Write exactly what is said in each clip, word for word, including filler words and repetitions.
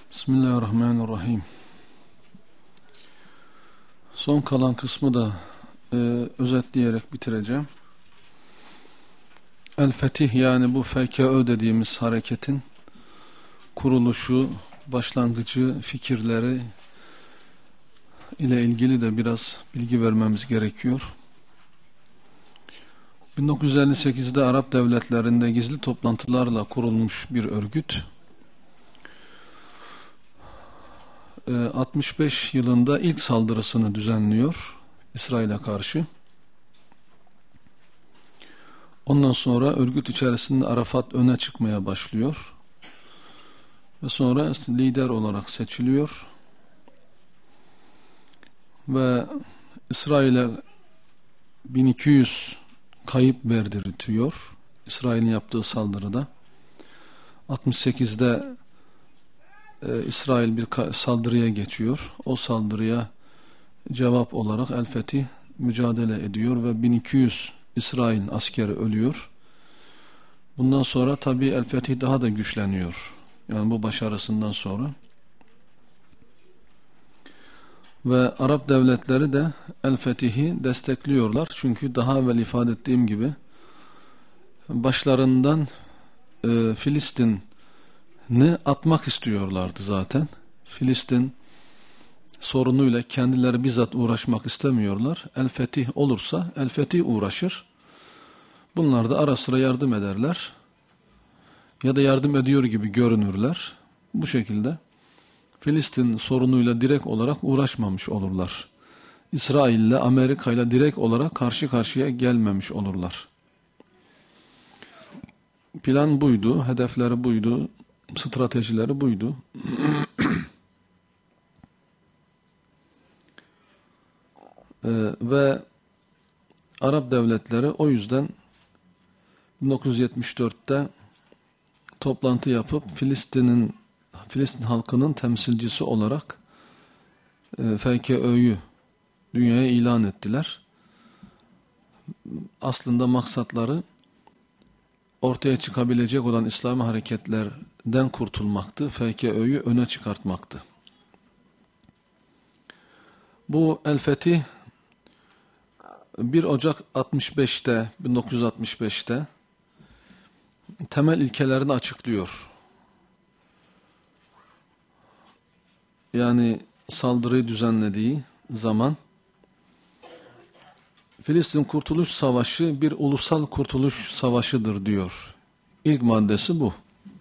Bismillahirrahmanirrahim. Son kalan kısmı da e, özetleyerek bitireceğim. El-Fetih, yani bu F K Ö dediğimiz hareketin kuruluşu, başlangıcı, fikirleri ile ilgili de biraz bilgi vermemiz gerekiyor. bin dokuz yüz elli sekizde Arap devletlerinde gizli toplantılarla kurulmuş bir örgüt. altmış beş yılında ilk saldırısını düzenliyor İsrail'e karşı. Ondan sonra örgüt içerisinde Arafat öne çıkmaya başlıyor ve sonra lider olarak seçiliyor ve İsrail'e bin iki yüz kayıp verdirtiyor İsrail'in yaptığı saldırıda. altmış sekizde e, İsrail bir saldırıya geçiyor. O saldırıya cevap olarak El-Fetih mücadele ediyor ve bin iki yüz İsrail askeri ölüyor. Bundan sonra tabii El-Fetih daha da güçleniyor. Yani bu başarısından sonra. Ve Arap devletleri de El-Fetih'i destekliyorlar. Çünkü daha evvel ifade ettiğim gibi başlarından e, Filistin'i atmak istiyorlardı zaten. Filistin sorunuyla kendileri bizzat uğraşmak istemiyorlar. El-Fetih olursa El-Fetih uğraşır. Bunlar da ara sıra yardım ederler. Ya da yardım ediyor gibi görünürler. Bu şekilde Filistin sorunuyla direkt olarak uğraşmamış olurlar. İsrail ile Amerika ile direkt olarak karşı karşıya gelmemiş olurlar. Plan buydu, hedefleri buydu, stratejileri buydu. ee, ve Arap devletleri o yüzden bin dokuz yüz yetmiş dörtte toplantı yapıp Filistin'in Filistin halkının temsilcisi olarak e, F K Ö'yü dünyaya ilan ettiler. Aslında maksatları ortaya çıkabilecek olan İslami hareketlerden kurtulmaktı. F K Ö'yü öne çıkartmaktı. Bu El-Fetih bir Ocak altmış beşte bin dokuz yüz altmış beşte temel ilkelerini açıklıyor. Yani saldırıyı düzenlediği zaman Filistin Kurtuluş Savaşı bir ulusal kurtuluş savaşıdır diyor. İlk maddesi bu.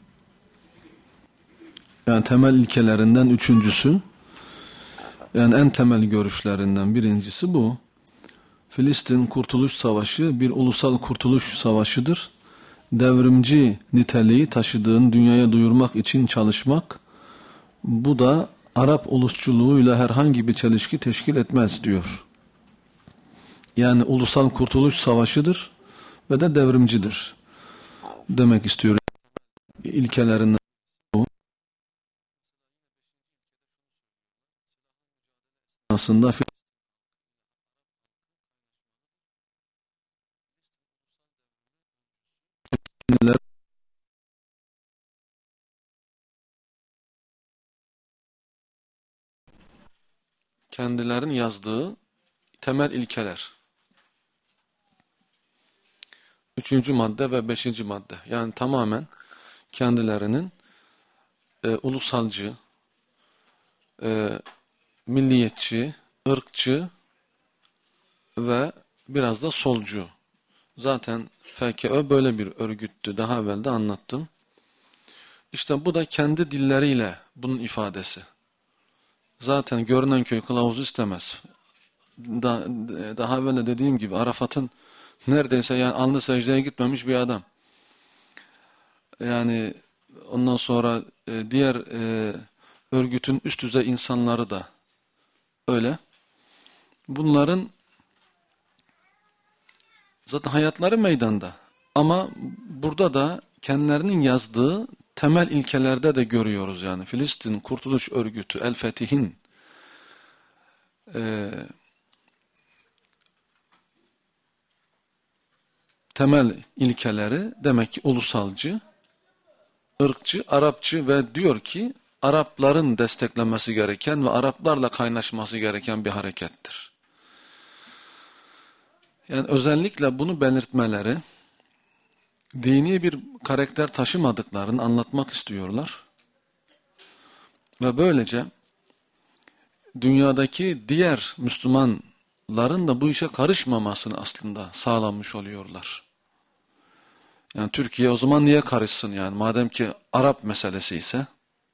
Yani temel ilkelerinden üçüncüsü, yani en temel görüşlerinden birincisi bu. Filistin Kurtuluş Savaşı bir ulusal kurtuluş savaşıdır. Devrimci niteliği taşıdığını dünyaya duyurmak için çalışmak, bu da Arap ulusçuluğuyla herhangi bir çelişki teşkil etmez diyor. Yani ulusal kurtuluş savaşıdır ve de devrimcidir demek istiyorum. İlkelerinden bu. Aslında Filistinliler kendilerinin yazdığı temel ilkeler. Üçüncü madde ve beşinci madde. Yani tamamen kendilerinin e, ulusalcı, e, milliyetçi, ırkçı ve biraz da solcu. Zaten F K Ö böyle bir örgüttü. Daha evvel de anlattım. İşte bu da kendi dilleriyle bunun ifadesi. Zaten görünen köy kılavuzu istemez. Da, daha evvel de dediğim gibi Arafat'ın neredeyse yani alnı secdeye gitmemiş bir adam. Yani ondan sonra e, diğer e, örgütün üst düzey insanları da öyle. Bunların zaten hayatları meydanda. Ama burada da kendilerinin yazdığı temel ilkelerde de görüyoruz yani. Filistin Kurtuluş Örgütü El-Fetih'in e, temel ilkeleri demek ki ulusalcı, ırkçı, Arapçı ve diyor ki Arapların desteklemesi gereken ve Araplarla kaynaşması gereken bir harekettir. Yani özellikle bunu belirtmeleri, dini bir karakter taşımadıklarını anlatmak istiyorlar. Ve böylece dünyadaki diğer Müslümanların da bu işe karışmamasını aslında sağlamış oluyorlar. Yani Türkiye o zaman niye karışsın yani madem ki Arap meselesi ise?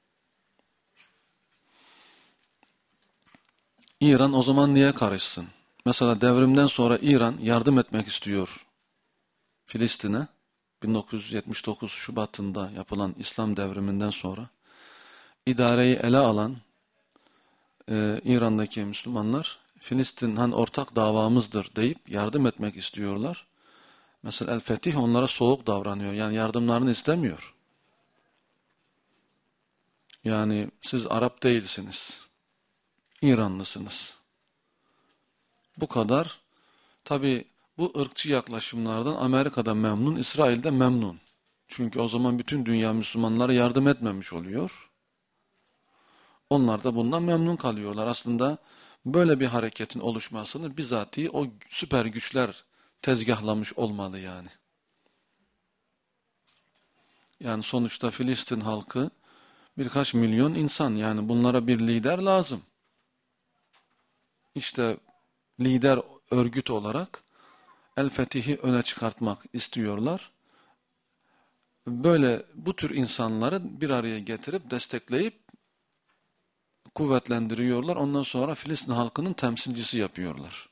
İran o zaman niye karışsın? Mesela devrimden sonra İran yardım etmek istiyor Filistin'e. bin dokuz yüz yetmiş dokuz Şubat'ında yapılan İslam devriminden sonra idareyi ele alan e, İran'daki Müslümanlar Filistin hani ortak davamızdır deyip yardım etmek istiyorlar. Mesela El Fetih onlara soğuk davranıyor. Yani yardımlarını istemiyor. Yani siz Arap değilsiniz. İranlısınız. Bu kadar. Tabi bu ırkçı yaklaşımlardan Amerika'da memnun, İsrail'de memnun. Çünkü o zaman bütün dünya Müslümanlara yardım etmemiş oluyor. Onlar da bundan memnun kalıyorlar. Aslında böyle bir hareketin oluşmasını bizatihi o süper güçler tezgahlamış olmalı yani. Yani sonuçta Filistin halkı birkaç milyon insan, yani bunlara bir lider lazım. İşte lider örgüt olarak El Fetih'i öne çıkartmak istiyorlar. Böyle bu tür insanları bir araya getirip destekleyip kuvvetlendiriyorlar. Ondan sonra Filistin halkının temsilcisi yapıyorlar.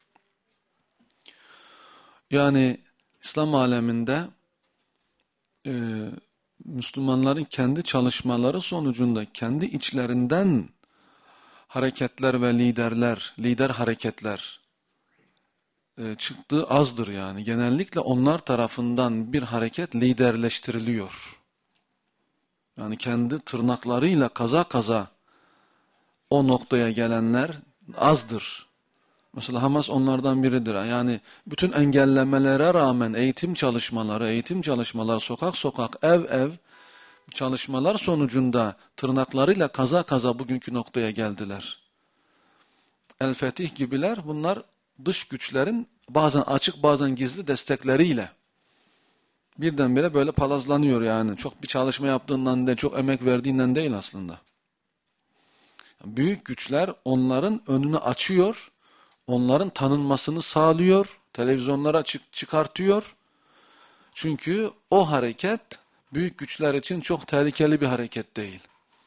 Yani İslam aleminde e, Müslümanların kendi çalışmaları sonucunda kendi içlerinden hareketler ve liderler, lider hareketler e, çıktığı azdır yani. Genellikle onlar tarafından bir hareket liderleştiriliyor. Yani kendi tırnaklarıyla kaza kaza o noktaya gelenler azdır. Mesela Hamas onlardan biridir. Yani bütün engellemelere rağmen eğitim çalışmaları, eğitim çalışmaları, sokak sokak, ev ev çalışmalar sonucunda tırnaklarıyla kaza kaza bugünkü noktaya geldiler. El Fetih gibiler bunlar dış güçlerin bazen açık bazen gizli destekleriyle birdenbire böyle palazlanıyor yani. Çok bir çalışma yaptığından değil, çok emek verdiğinden değil aslında. Büyük güçler onların önünü açıyor, onların tanınmasını sağlıyor, televizyonlara çık çıkartıyor. Çünkü o hareket büyük güçler için çok tehlikeli bir hareket değil.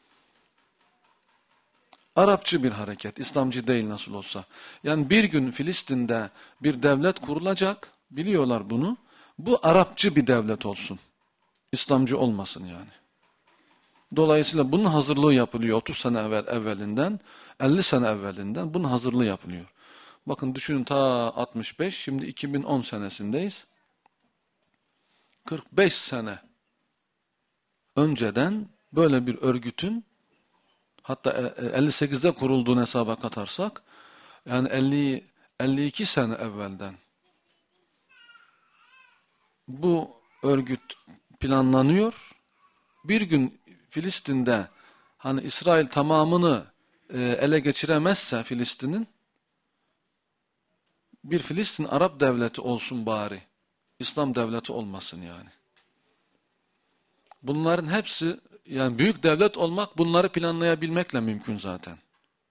Arapçı bir hareket, İslamcı değil nasıl olsa. Yani bir gün Filistin'de bir devlet kurulacak, biliyorlar bunu. Bu Arapçı bir devlet olsun. İslamcı olmasın yani. Dolayısıyla bunun hazırlığı yapılıyor otuz sene evvel evvelinden, elli sene evvelinden bunun hazırlığı yapılıyor. Bakın düşünün ta altmış beş, şimdi iki bin on senesindeyiz. kırk beş sene önceden böyle bir örgütün, hatta elli sekizde kurulduğunu hesaba katarsak, yani elli, elli iki sene evvelden bu örgüt planlanıyor. Bir gün Filistin'de hani İsrail tamamını e, ele geçiremezse Filistin'in, bir Filistin Arap devleti olsun bari. İslam devleti olmasın yani. Bunların hepsi, yani büyük devlet olmak bunları planlayabilmekle mümkün zaten.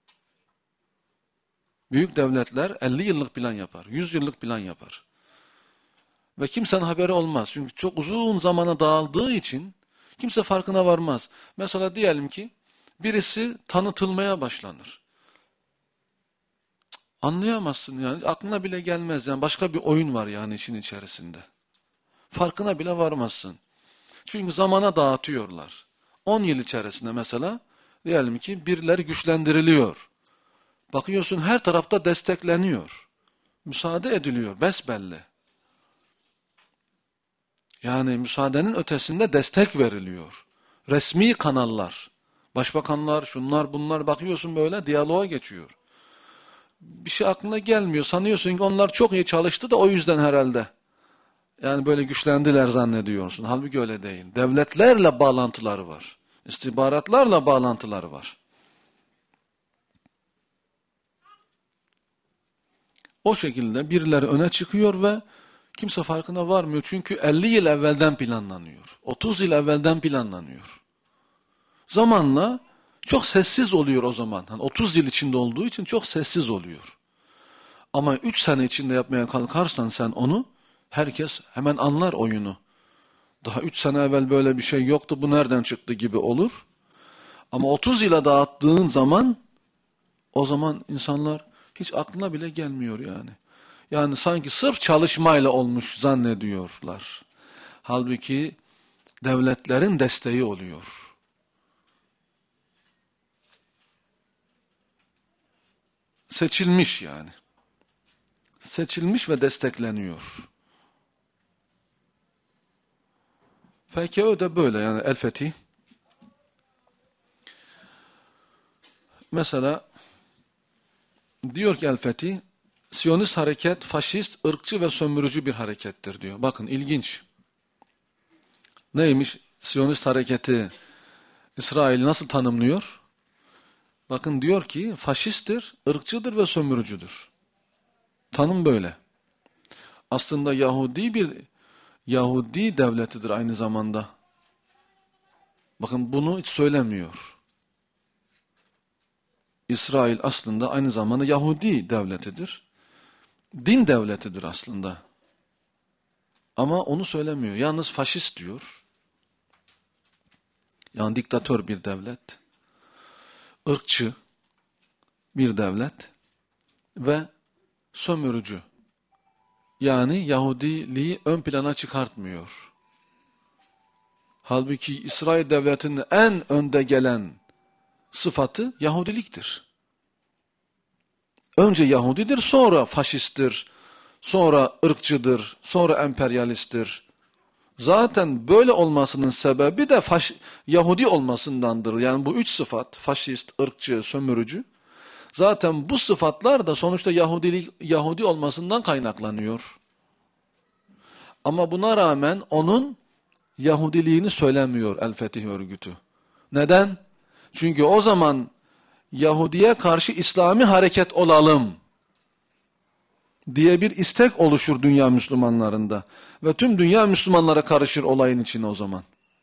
Büyük devletler elli yıllık plan yapar, yüz yıllık plan yapar. Ve kimsenin haberi olmaz. Çünkü çok uzun zamana dağıldığı için kimse farkına varmaz. Mesela diyelim ki birisi tanıtılmaya başlanır. Anlayamazsın yani, aklına bile gelmez yani, başka bir oyun var yani işin içerisinde. Farkına bile varmazsın. Çünkü zamana dağıtıyorlar. on yıl içerisinde mesela diyelim ki birileri güçlendiriliyor. Bakıyorsun her tarafta destekleniyor. Müsaade ediliyor besbelli. Yani müsaadenin ötesinde destek veriliyor. Resmi kanallar, başbakanlar, şunlar bunlar, bakıyorsun böyle diyaloğa geçiyor. Bir şey aklına gelmiyor. Sanıyorsun ki onlar çok iyi çalıştı da o yüzden herhalde. Yani böyle güçlendiler zannediyorsun. Halbuki öyle değil. Devletlerle bağlantıları var. İstihbaratlarla bağlantıları var. O şekilde birileri öne çıkıyor ve kimse farkına varmıyor. Çünkü elli yıl evvelden planlanıyor. otuz yıl evvelden planlanıyor. Zamanla çok sessiz oluyor o zaman. Hani otuz yıl içinde olduğu için çok sessiz oluyor. Ama üç sene içinde yapmaya kalkarsan sen onu, herkes hemen anlar oyunu. Daha üç sene evvel böyle bir şey yoktu, bu nereden çıktı gibi olur. Ama otuz yıla dağıttığın zaman, o zaman insanlar hiç aklına bile gelmiyor yani. Yani sanki sırf çalışmayla olmuş zannediyorlar. Halbuki devletlerin desteği oluyor. Seçilmiş yani. Seçilmiş ve destekleniyor. F K Ö de böyle yani El-Fetih. Mesela diyor ki El-Fetih, Siyonist hareket faşist, ırkçı ve sömürücü bir harekettir diyor. Bakın ilginç. Neymiş Siyonist hareketi? İsrail nasıl tanımlıyor? Bakın diyor ki faşisttir, ırkçıdır ve sömürücüdür. Tanım böyle. Aslında Yahudi bir Yahudi devletidir aynı zamanda. Bakın bunu hiç söylemiyor. İsrail aslında aynı zamanda Yahudi devletidir. Din devletidir aslında. Ama onu söylemiyor. Yalnız faşist diyor. Yani diktatör bir devlet. Irkçı bir devlet. Ve sömürücü. Yani Yahudiliği ön plana çıkartmıyor. Halbuki İsrail devletinin en önde gelen sıfatı Yahudiliktir. Önce Yahudidir, sonra faşisttir, sonra ırkçıdır, sonra emperyalisttir. Zaten böyle olmasının sebebi de faş Yahudi olmasındandır. Yani bu üç sıfat, faşist, ırkçı, sömürücü. Zaten bu sıfatlar da sonuçta Yahudilik, Yahudi olmasından kaynaklanıyor. Ama buna rağmen onun Yahudiliğini söylemiyor El-Fetih örgütü. Neden? Çünkü o zaman Yahudiye karşı İslami hareket olalım diye bir istek oluşur dünya Müslümanlarında. Ve tüm dünya Müslümanlara karışır olayın içine o zaman.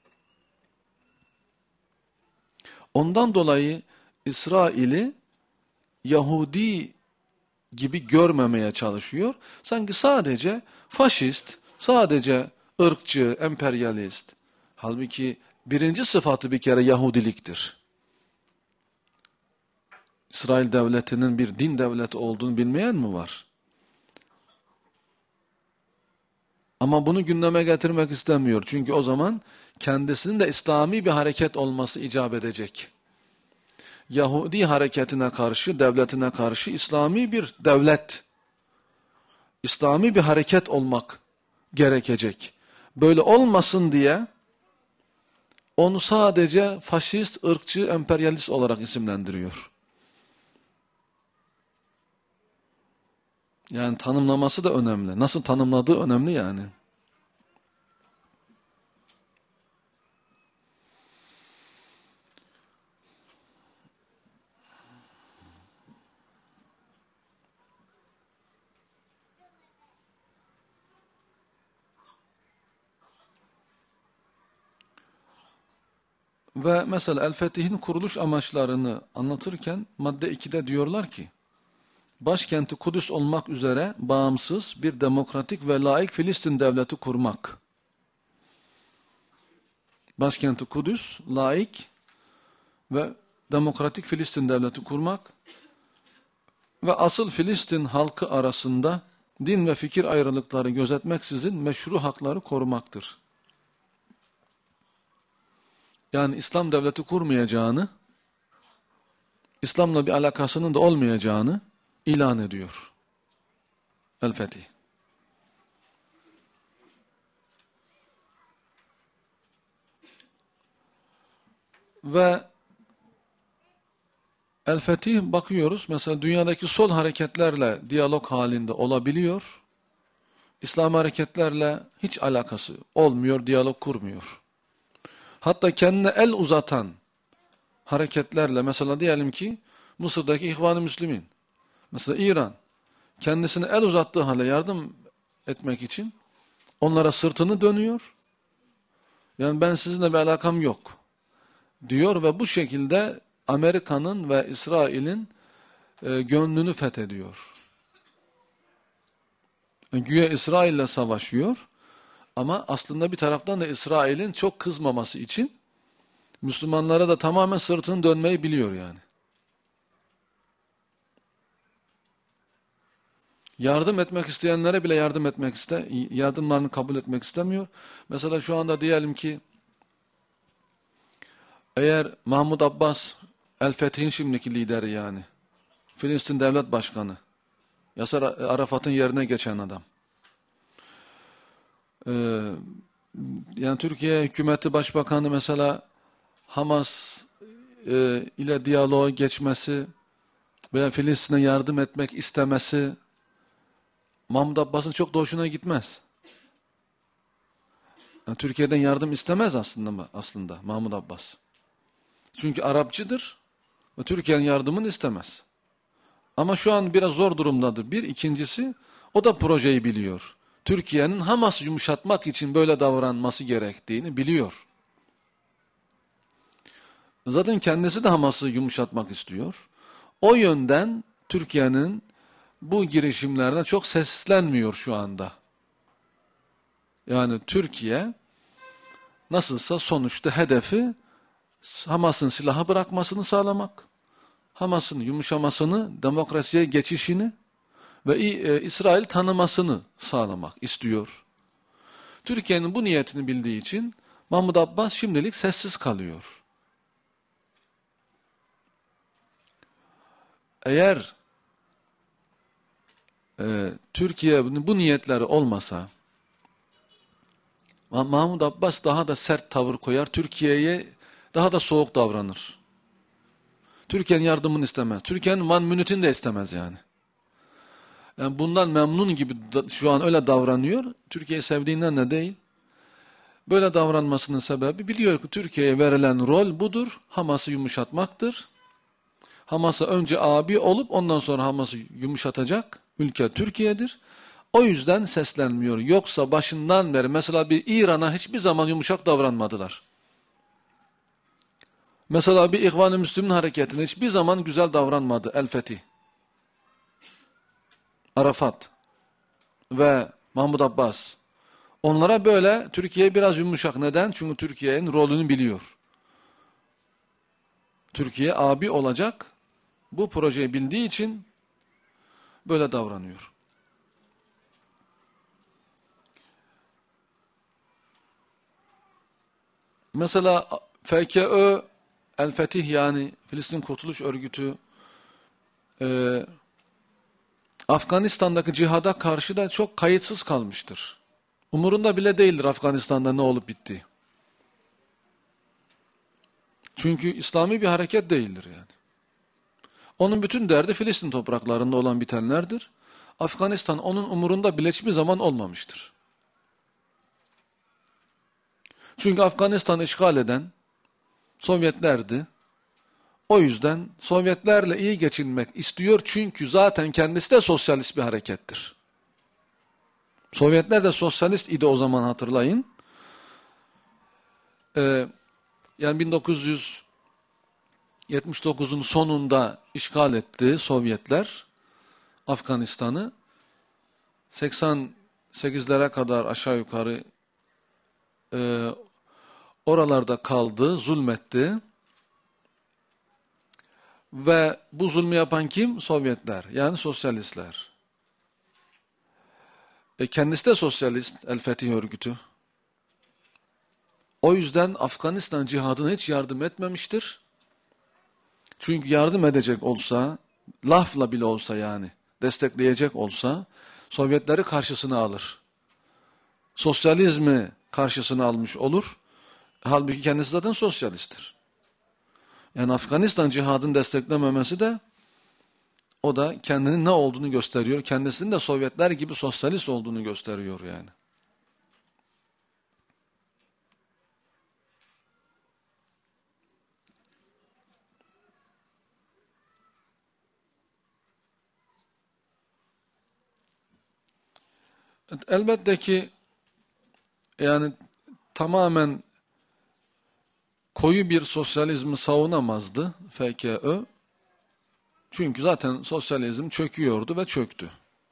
Ondan dolayı İsrail'i Yahudi gibi görmemeye çalışıyor. Sanki sadece faşist, sadece ırkçı, emperyalist. Halbuki birinci sıfatı bir kere Yahudiliktir. İsrail devletinin bir din devleti olduğunu bilmeyen mi var? Ama bunu gündeme getirmek istemiyor. Çünkü o zaman kendisinin de İslami bir hareket olması icap edecek. Yahudi hareketine karşı, devletine karşı İslami bir devlet, İslami bir hareket olmak gerekecek. Böyle olmasın diye onu sadece faşist, ırkçı, emperyalist olarak isimlendiriyor. Yani tanımlaması da önemli. Nasıl tanımladığı önemli yani. Ve mesela El-Fetih'in kuruluş amaçlarını anlatırken madde ikide diyorlar ki, başkenti Kudüs olmak üzere bağımsız bir demokratik ve laik Filistin devleti kurmak. Başkenti Kudüs, laik ve demokratik Filistin devleti kurmak ve asıl Filistin halkı arasında din ve fikir ayrılıkları gözetmeksizin meşru hakları korumaktır. Yani İslam devleti kurmayacağını, İslam'la bir alakasının da olmayacağını ilan ediyor El-Fetih. Ve El-Fetih bakıyoruz mesela dünyadaki sol hareketlerle diyalog halinde olabiliyor. İslam hareketlerle hiç alakası olmuyor, diyalog kurmuyor. Hatta kendine el uzatan hareketlerle, mesela diyelim ki Mısır'daki İhvan-ı Müslümin, mesela İran, kendisine el uzattığı halde yardım etmek için onlara sırtını dönüyor. Yani ben sizinle bir alakam yok diyor ve bu şekilde Amerika'nın ve İsrail'in e, gönlünü fethediyor. Yani güya İsrail'le savaşıyor ama aslında bir taraftan da İsrail'in çok kızmaması için Müslümanlara da tamamen sırtını dönmeyi biliyor yani. Yardım etmek isteyenlere bile yardım etmek iste, yardımlarını kabul etmek istemiyor. Mesela şu anda diyelim ki eğer Mahmud Abbas, El-Fetih'in şimdiki lideri yani, Filistin Devlet Başkanı, Yasser Arafat'ın yerine geçen adam. Ee, yani Türkiye hükümeti başbakanı mesela Hamas e, ile diyaloğa geçmesi veya Filistin'e yardım etmek istemesi Mahmud Abbas'ın çok da hoşuna gitmez. Yani Türkiye'den yardım istemez aslında aslında Mahmud Abbas. Çünkü Arapçıdır ve Türkiye'nin yardımını istemez. Ama şu an biraz zor durumdadır. Bir, ikincisi o da projeyi biliyor. Türkiye'nin Hamas'ı yumuşatmak için böyle davranması gerektiğini biliyor. Zaten kendisi de Hamas'ı yumuşatmak istiyor. O yönden Türkiye'nin bu girişimlerine çok seslenmiyor şu anda. Yani Türkiye nasılsa sonuçta hedefi Hamas'ın silahı bırakmasını sağlamak, Hamas'ın yumuşamasını, demokrasiye geçişini ve İsrail tanımasını sağlamak istiyor. Türkiye'nin bu niyetini bildiği için Mahmud Abbas şimdilik sessiz kalıyor. Eğer e, Türkiye bu niyetleri olmasa, Mahmud Abbas daha da sert tavır koyar, Türkiye'ye daha da soğuk davranır. Türkiye'nin yardımını istemez. Türkiye'nin one minute'ini de istemez yani. Yani bundan memnun gibi da, şu an öyle davranıyor. Türkiye'yi sevdiğinden de değil. Böyle davranmasının sebebi biliyor ki Türkiye'ye verilen rol budur. Hamas'ı yumuşatmaktır. Hamas'a önce abi olup ondan sonra Hamas'ı yumuşatacak ülke Türkiye'dir. O yüzden seslenmiyor. Yoksa başından beri mesela bir İran'a hiçbir zaman yumuşak davranmadılar. Mesela bir İhvan-ı Müslümin hareketine hiçbir zaman güzel davranmadı El-Fetih. Arafat ve Mahmud Abbas. Onlara böyle Türkiye biraz yumuşak. Neden? Çünkü Türkiye'nin rolünü biliyor. Türkiye abi olacak. Bu projeyi bildiği için böyle davranıyor. Mesela F K Ö, El-Fetih yani Filistin Kurtuluş Örgütü e, Afganistan'daki cihada karşı da çok kayıtsız kalmıştır. Umurunda bile değildir Afganistan'da ne olup bitti. Çünkü İslami bir hareket değildir yani. Onun bütün derdi Filistin topraklarında olan bitenlerdir. Afganistan onun umurunda bile hiçbir zaman olmamıştır. Çünkü Afganistan'ı işgal eden Sovyetlerdi. O yüzden Sovyetlerle iyi geçinmek istiyor çünkü zaten kendisi de sosyalist bir harekettir. Sovyetler de sosyalist idi o zaman hatırlayın. Ee, yani bin dokuz yüz yetmiş dokuzun sonunda işgal etti Sovyetler Afganistan'ı. seksen sekizlere kadar aşağı yukarı e, oralarda kaldı, zulmetti. Ve bu zulmü yapan kim? Sovyetler, yani sosyalistler. E kendisi de sosyalist, El-Fetih örgütü. O yüzden Afganistan cihadına hiç yardım etmemiştir. Çünkü yardım edecek olsa, lafla bile olsa yani, destekleyecek olsa, Sovyetleri karşısına alır. Sosyalizmi karşısına almış olur. Halbuki kendisi zaten sosyalisttir. Yani Afganistan cihadını desteklememesi de o da kendinin ne olduğunu gösteriyor. Kendisinin de Sovyetler gibi sosyalist olduğunu gösteriyor yani. Elbette ki yani tamamen koyu bir sosyalizmi savunamazdı F K Ö. Çünkü zaten sosyalizm çöküyordu ve çöktü.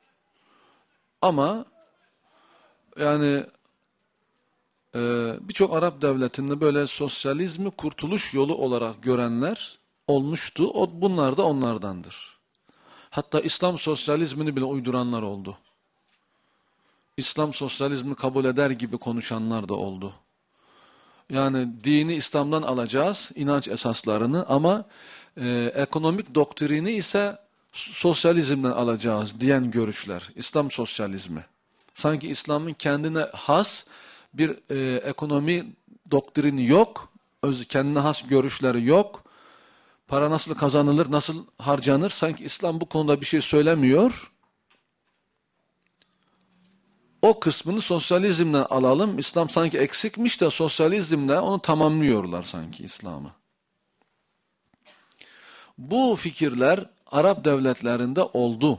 Ama yani e, birçok Arap devletinde böyle sosyalizmi kurtuluş yolu olarak görenler olmuştu. O, bunlar da onlardandır. Hatta İslam sosyalizmini bile uyduranlar oldu. İslam sosyalizmi kabul eder gibi konuşanlar da oldu. Yani dini İslam'dan alacağız, inanç esaslarını, ama e, ekonomik doktrini ise sosyalizmden alacağız diyen görüşler. İslam sosyalizmi. Sanki İslam'ın kendine has bir e, ekonomi doktrini yok, öz kendine has görüşleri yok. Para nasıl kazanılır, nasıl harcanır? Sanki İslam bu konuda bir şey söylemiyor. O kısmını sosyalizmden alalım. İslam sanki eksikmiş de sosyalizmle onu tamamlıyorlar sanki İslam'ı. Bu fikirler Arap devletlerinde oldu.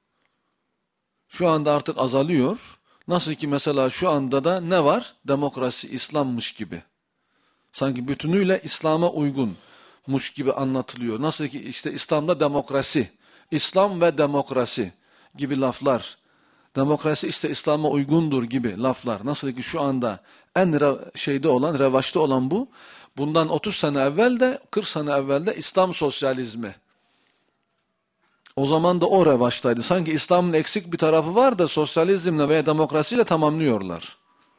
Şu anda artık azalıyor. Nasıl ki mesela şu anda da ne var? Demokrasi İslam'mış gibi. Sanki bütünüyle İslam'a uygunmuş gibi anlatılıyor. Nasıl ki işte İslam'da demokrasi, İslam ve demokrasi gibi laflar. Demokrasi işte İslam'a uygundur gibi laflar. Nasıl ki şu anda en şeyde olan, revaçta olan bu. Bundan otuz sene evvel de, kırk sene evvel de İslam sosyalizmi. O zaman da o revaçtaydı. Sanki İslam'ın eksik bir tarafı var da sosyalizmle veya demokrasiyle tamamlıyorlar.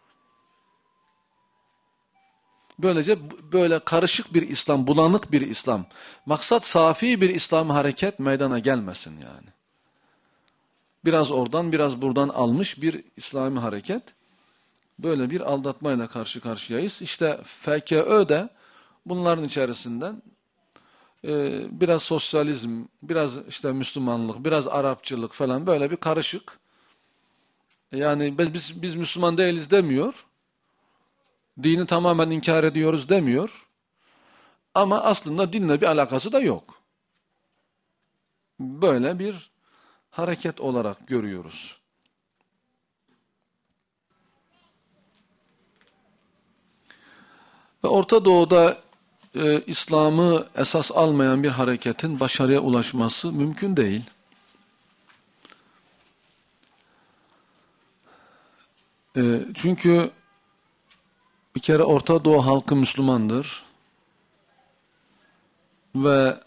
Böylece böyle karışık bir İslam, bulanık bir İslam. Maksat safi bir İslam hareket meydana gelmesin yani. Biraz oradan biraz buradan almış bir İslami hareket. Böyle bir aldatmayla karşı karşıyayız. İşte F K Ö de bunların içerisinden e, biraz sosyalizm, biraz işte Müslümanlık, biraz Arapçılık falan böyle bir karışık. Yani biz, biz Müslüman değiliz demiyor. Dini tamamen inkar ediyoruz demiyor. Ama aslında dinle bir alakası da yok. Böyle bir hareket olarak görüyoruz. Ve Orta Doğu'da e, İslam'ı esas almayan bir hareketin başarıya ulaşması mümkün değil. E, çünkü bir kere Orta Doğu halkı Müslümandır. Ve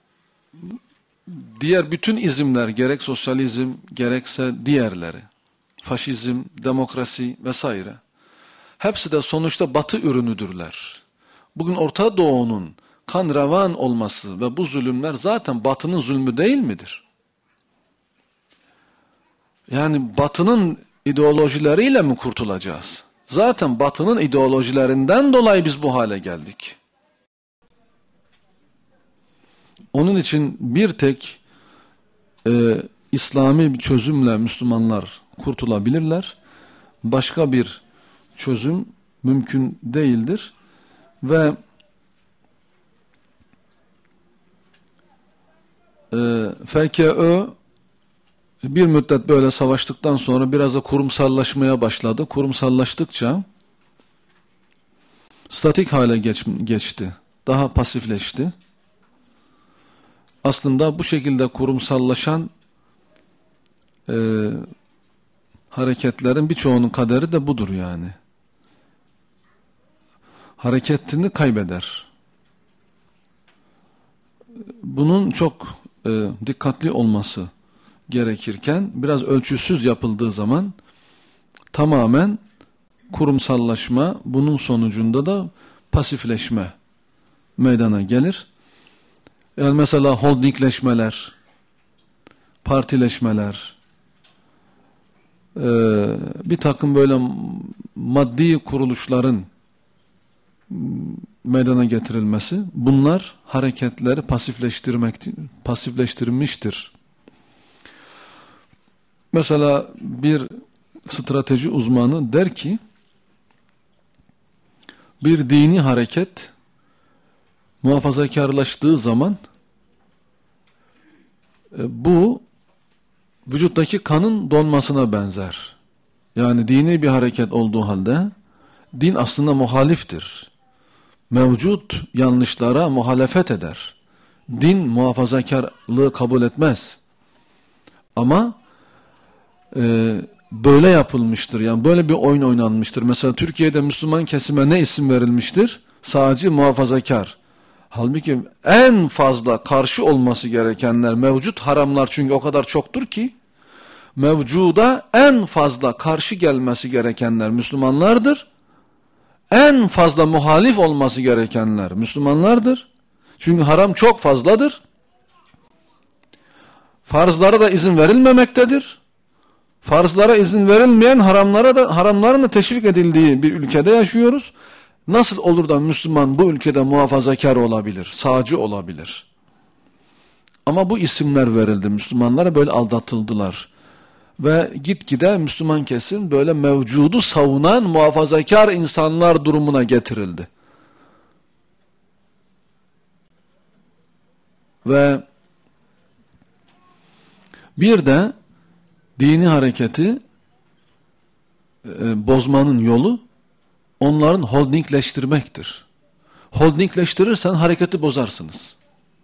diğer bütün izimler, gerek sosyalizm gerekse diğerleri, faşizm, demokrasi vesaire, hepsi de sonuçta Batı ürünüdürler. Bugün Orta Doğu'nun kan revan olması ve bu zulümler zaten Batı'nın zulmü değil midir? Yani Batı'nın ideolojileriyle mi kurtulacağız? Zaten Batı'nın ideolojilerinden dolayı biz bu hale geldik. Onun için bir tek e, İslami bir çözümle Müslümanlar kurtulabilirler. Başka bir çözüm mümkün değildir. Ve e, F K Ö bir müddet böyle savaştıktan sonra biraz da kurumsallaşmaya başladı. Kurumsallaştıkça statik hale geç, geçti. Daha pasifleşti. Aslında bu şekilde kurumsallaşan e, hareketlerin birçoğunun kaderi de budur yani. Hareketini kaybeder. Bunun çok e, dikkatli olması gerekirken biraz ölçüsüz yapıldığı zaman tamamen kurumsallaşma, bunun sonucunda da pasifleşme meydana gelir. Yani mesela holdingleşmeler, partileşmeler, e, bir takım böyle maddi kuruluşların meydana getirilmesi, bunlar hareketleri pasifleştirmek, pasifleştirmiştir. Mesela bir strateji uzmanı der ki, bir dini hareket muhafazakarlaştığı zaman e, bu vücuttaki kanın donmasına benzer. Yani dini bir hareket olduğu halde din aslında muhaliftir. Mevcut yanlışlara muhalefet eder. Din muhafazakarlığı kabul etmez. Ama e, böyle yapılmıştır. Yani böyle bir oyun oynanmıştır. Mesela Türkiye'de Müslüman kesime ne isim verilmiştir? Sağcı, muhafazakar. Halbuki en fazla karşı olması gerekenler mevcut haramlar, çünkü o kadar çoktur ki mevcuda en fazla karşı gelmesi gerekenler Müslümanlardır. En fazla muhalif olması gerekenler Müslümanlardır. Çünkü haram çok fazladır. Farzlara da izin verilmemektedir. Farzlara izin verilmeyen haramlara da, haramların da teşvik edildiği bir ülkede yaşıyoruz. Nasıl olur da Müslüman bu ülkede muhafazakar olabilir, sağcı olabilir? Ama bu isimler verildi. Müslümanlara böyle aldatıldılar. Ve gitgide Müslüman kesim böyle mevcudu savunan muhafazakar insanlar durumuna getirildi. Ve bir de dini hareketi e, bozmanın yolu onların holdingleştirmektir. Holdingleştirirsen hareketi bozarsınız.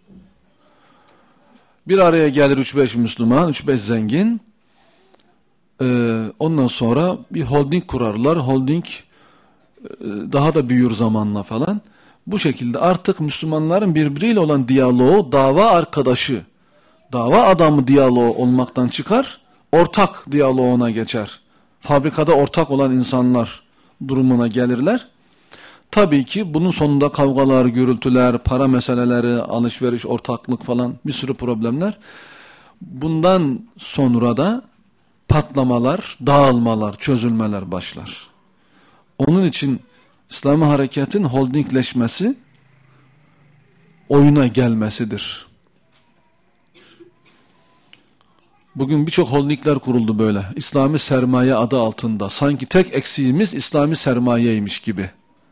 Bir araya gelir üç beş Müslüman, üç beş zengin. Ee, ondan sonra bir holding kurarlar. Holding e, daha da büyür zamanla falan. Bu şekilde artık Müslümanların birbiriyle olan diyaloğu dava arkadaşı, dava adamı diyaloğu olmaktan çıkar, ortak diyaloğuna geçer. Fabrikada ortak olan insanlar durumuna gelirler. Tabii ki bunun sonunda kavgalar, gürültüler, para meseleleri, alışveriş, ortaklık falan bir sürü problemler. Bundan sonra da patlamalar, dağılmalar, çözülmeler başlar. Onun için İslami hareketin holdingleşmesi oyuna gelmesidir. Bugün birçok holdingler kuruldu böyle. İslami sermaye adı altında. Sanki tek eksiğimiz İslami sermayeymiş gibi.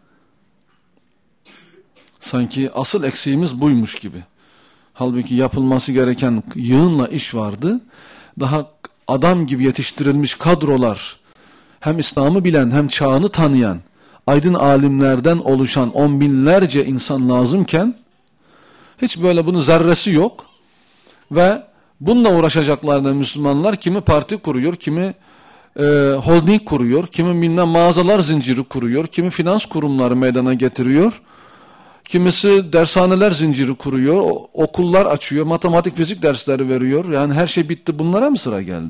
Sanki asıl eksiğimiz buymuş gibi. Halbuki yapılması gereken yığınla iş vardı. Daha adam gibi yetiştirilmiş kadrolar, hem İslam'ı bilen hem çağını tanıyan, aydın alimlerden oluşan on binlerce insan lazımken, hiç böyle bunun zerresi yok. Ve bununla uğraşacaklarına Müslümanlar kimi parti kuruyor, kimi e, holding kuruyor, kimi bilmem mağazalar zinciri kuruyor, kimi finans kurumları meydana getiriyor, kimisi dershaneler zinciri kuruyor, okullar açıyor, matematik fizik dersleri veriyor. Yani her şey bitti, bunlara mı sıra geldi?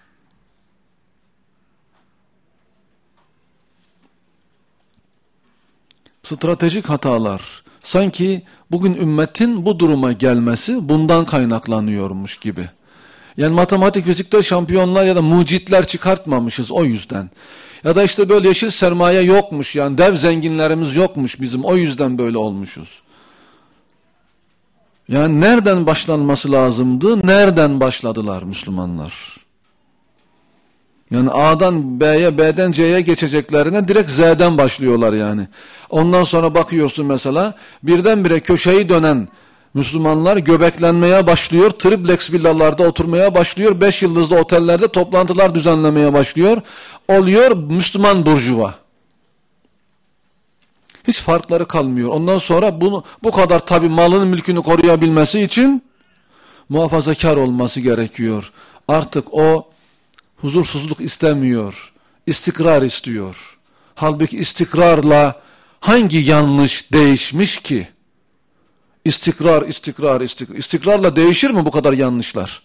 Stratejik hatalar. Sanki bugün ümmetin bu duruma gelmesi bundan kaynaklanıyormuş gibi. Yani matematik fizikte şampiyonlar ya da mucitler çıkartmamışız o yüzden. Ya da işte böyle yeşil sermaye yokmuş, yani dev zenginlerimiz yokmuş bizim, o yüzden böyle olmuşuz. Yani nereden başlanması lazımdı, nereden başladılar Müslümanlar? Yani A'dan B'ye, B'den C'ye geçeceklerine direkt Z'den başlıyorlar yani. Ondan sonra bakıyorsun mesela, birdenbire köşeyi dönen Müslümanlar göbeklenmeye başlıyor, triplex villalarda oturmaya başlıyor, beş yıldızlı otellerde toplantılar düzenlemeye başlıyor, oluyor Müslüman burjuva. Hiç farkları kalmıyor. Ondan sonra bunu, bu kadar tabii malının mülkünü koruyabilmesi için muhafazakar olması gerekiyor. Artık o huzursuzluk istemiyor, istikrar istiyor. Halbuki istikrarla hangi yanlış değişmiş ki? İstikrar, istikrar, istikrar. İstikrarla değişir mi bu kadar yanlışlar?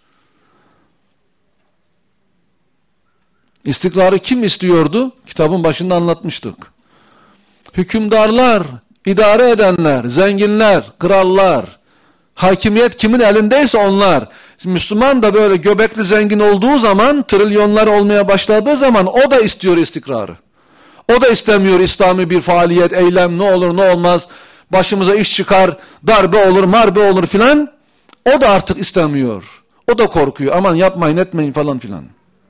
İstikrarı kim istiyordu? Kitabın başında anlatmıştık. Hükümdarlar, idare edenler, zenginler, krallar, hakimiyet kimin elindeyse onlar. Müslüman da böyle göbekli zengin olduğu zaman, trilyonlar olmaya başladığı zaman o da istiyor istikrarı. O da istemiyor İslami bir faaliyet, eylem, ne olur ne olmaz, başımıza iş çıkar, darbe olur, marbe olur filan. O da artık istemiyor. O da korkuyor. Aman yapmayın, etmeyin falan filan.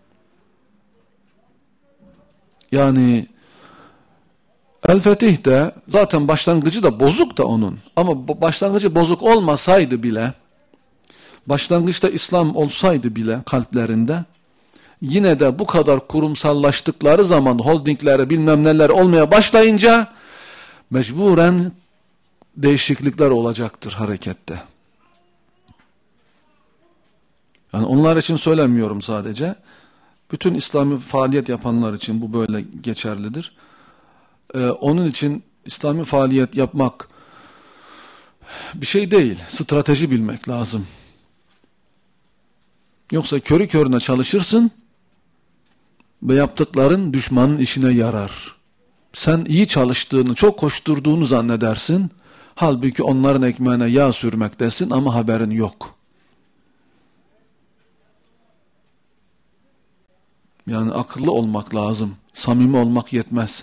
Yani El-Fetih de zaten başlangıcı da bozuk da onun. Ama başlangıcı bozuk olmasaydı bile, başlangıçta İslam olsaydı bile kalplerinde, yine de bu kadar kurumsallaştıkları zaman, holdingleri bilmem neler olmaya başlayınca mecburen değişiklikler olacaktır harekette. Yani onlar için söylemiyorum sadece. Bütün İslami faaliyet yapanlar için bu böyle geçerlidir. Ee, onun için İslami faaliyet yapmak bir şey değil. Strateji bilmek lazım. Yoksa körü körüne çalışırsın ve yaptıkların düşmanın işine yarar. Sen iyi çalıştığını, çok koşturduğunu zannedersin. Halbuki onların ekmeğine yağ sürmektesin ama haberin yok. Yani akıllı olmak lazım. Samimi olmak yetmez.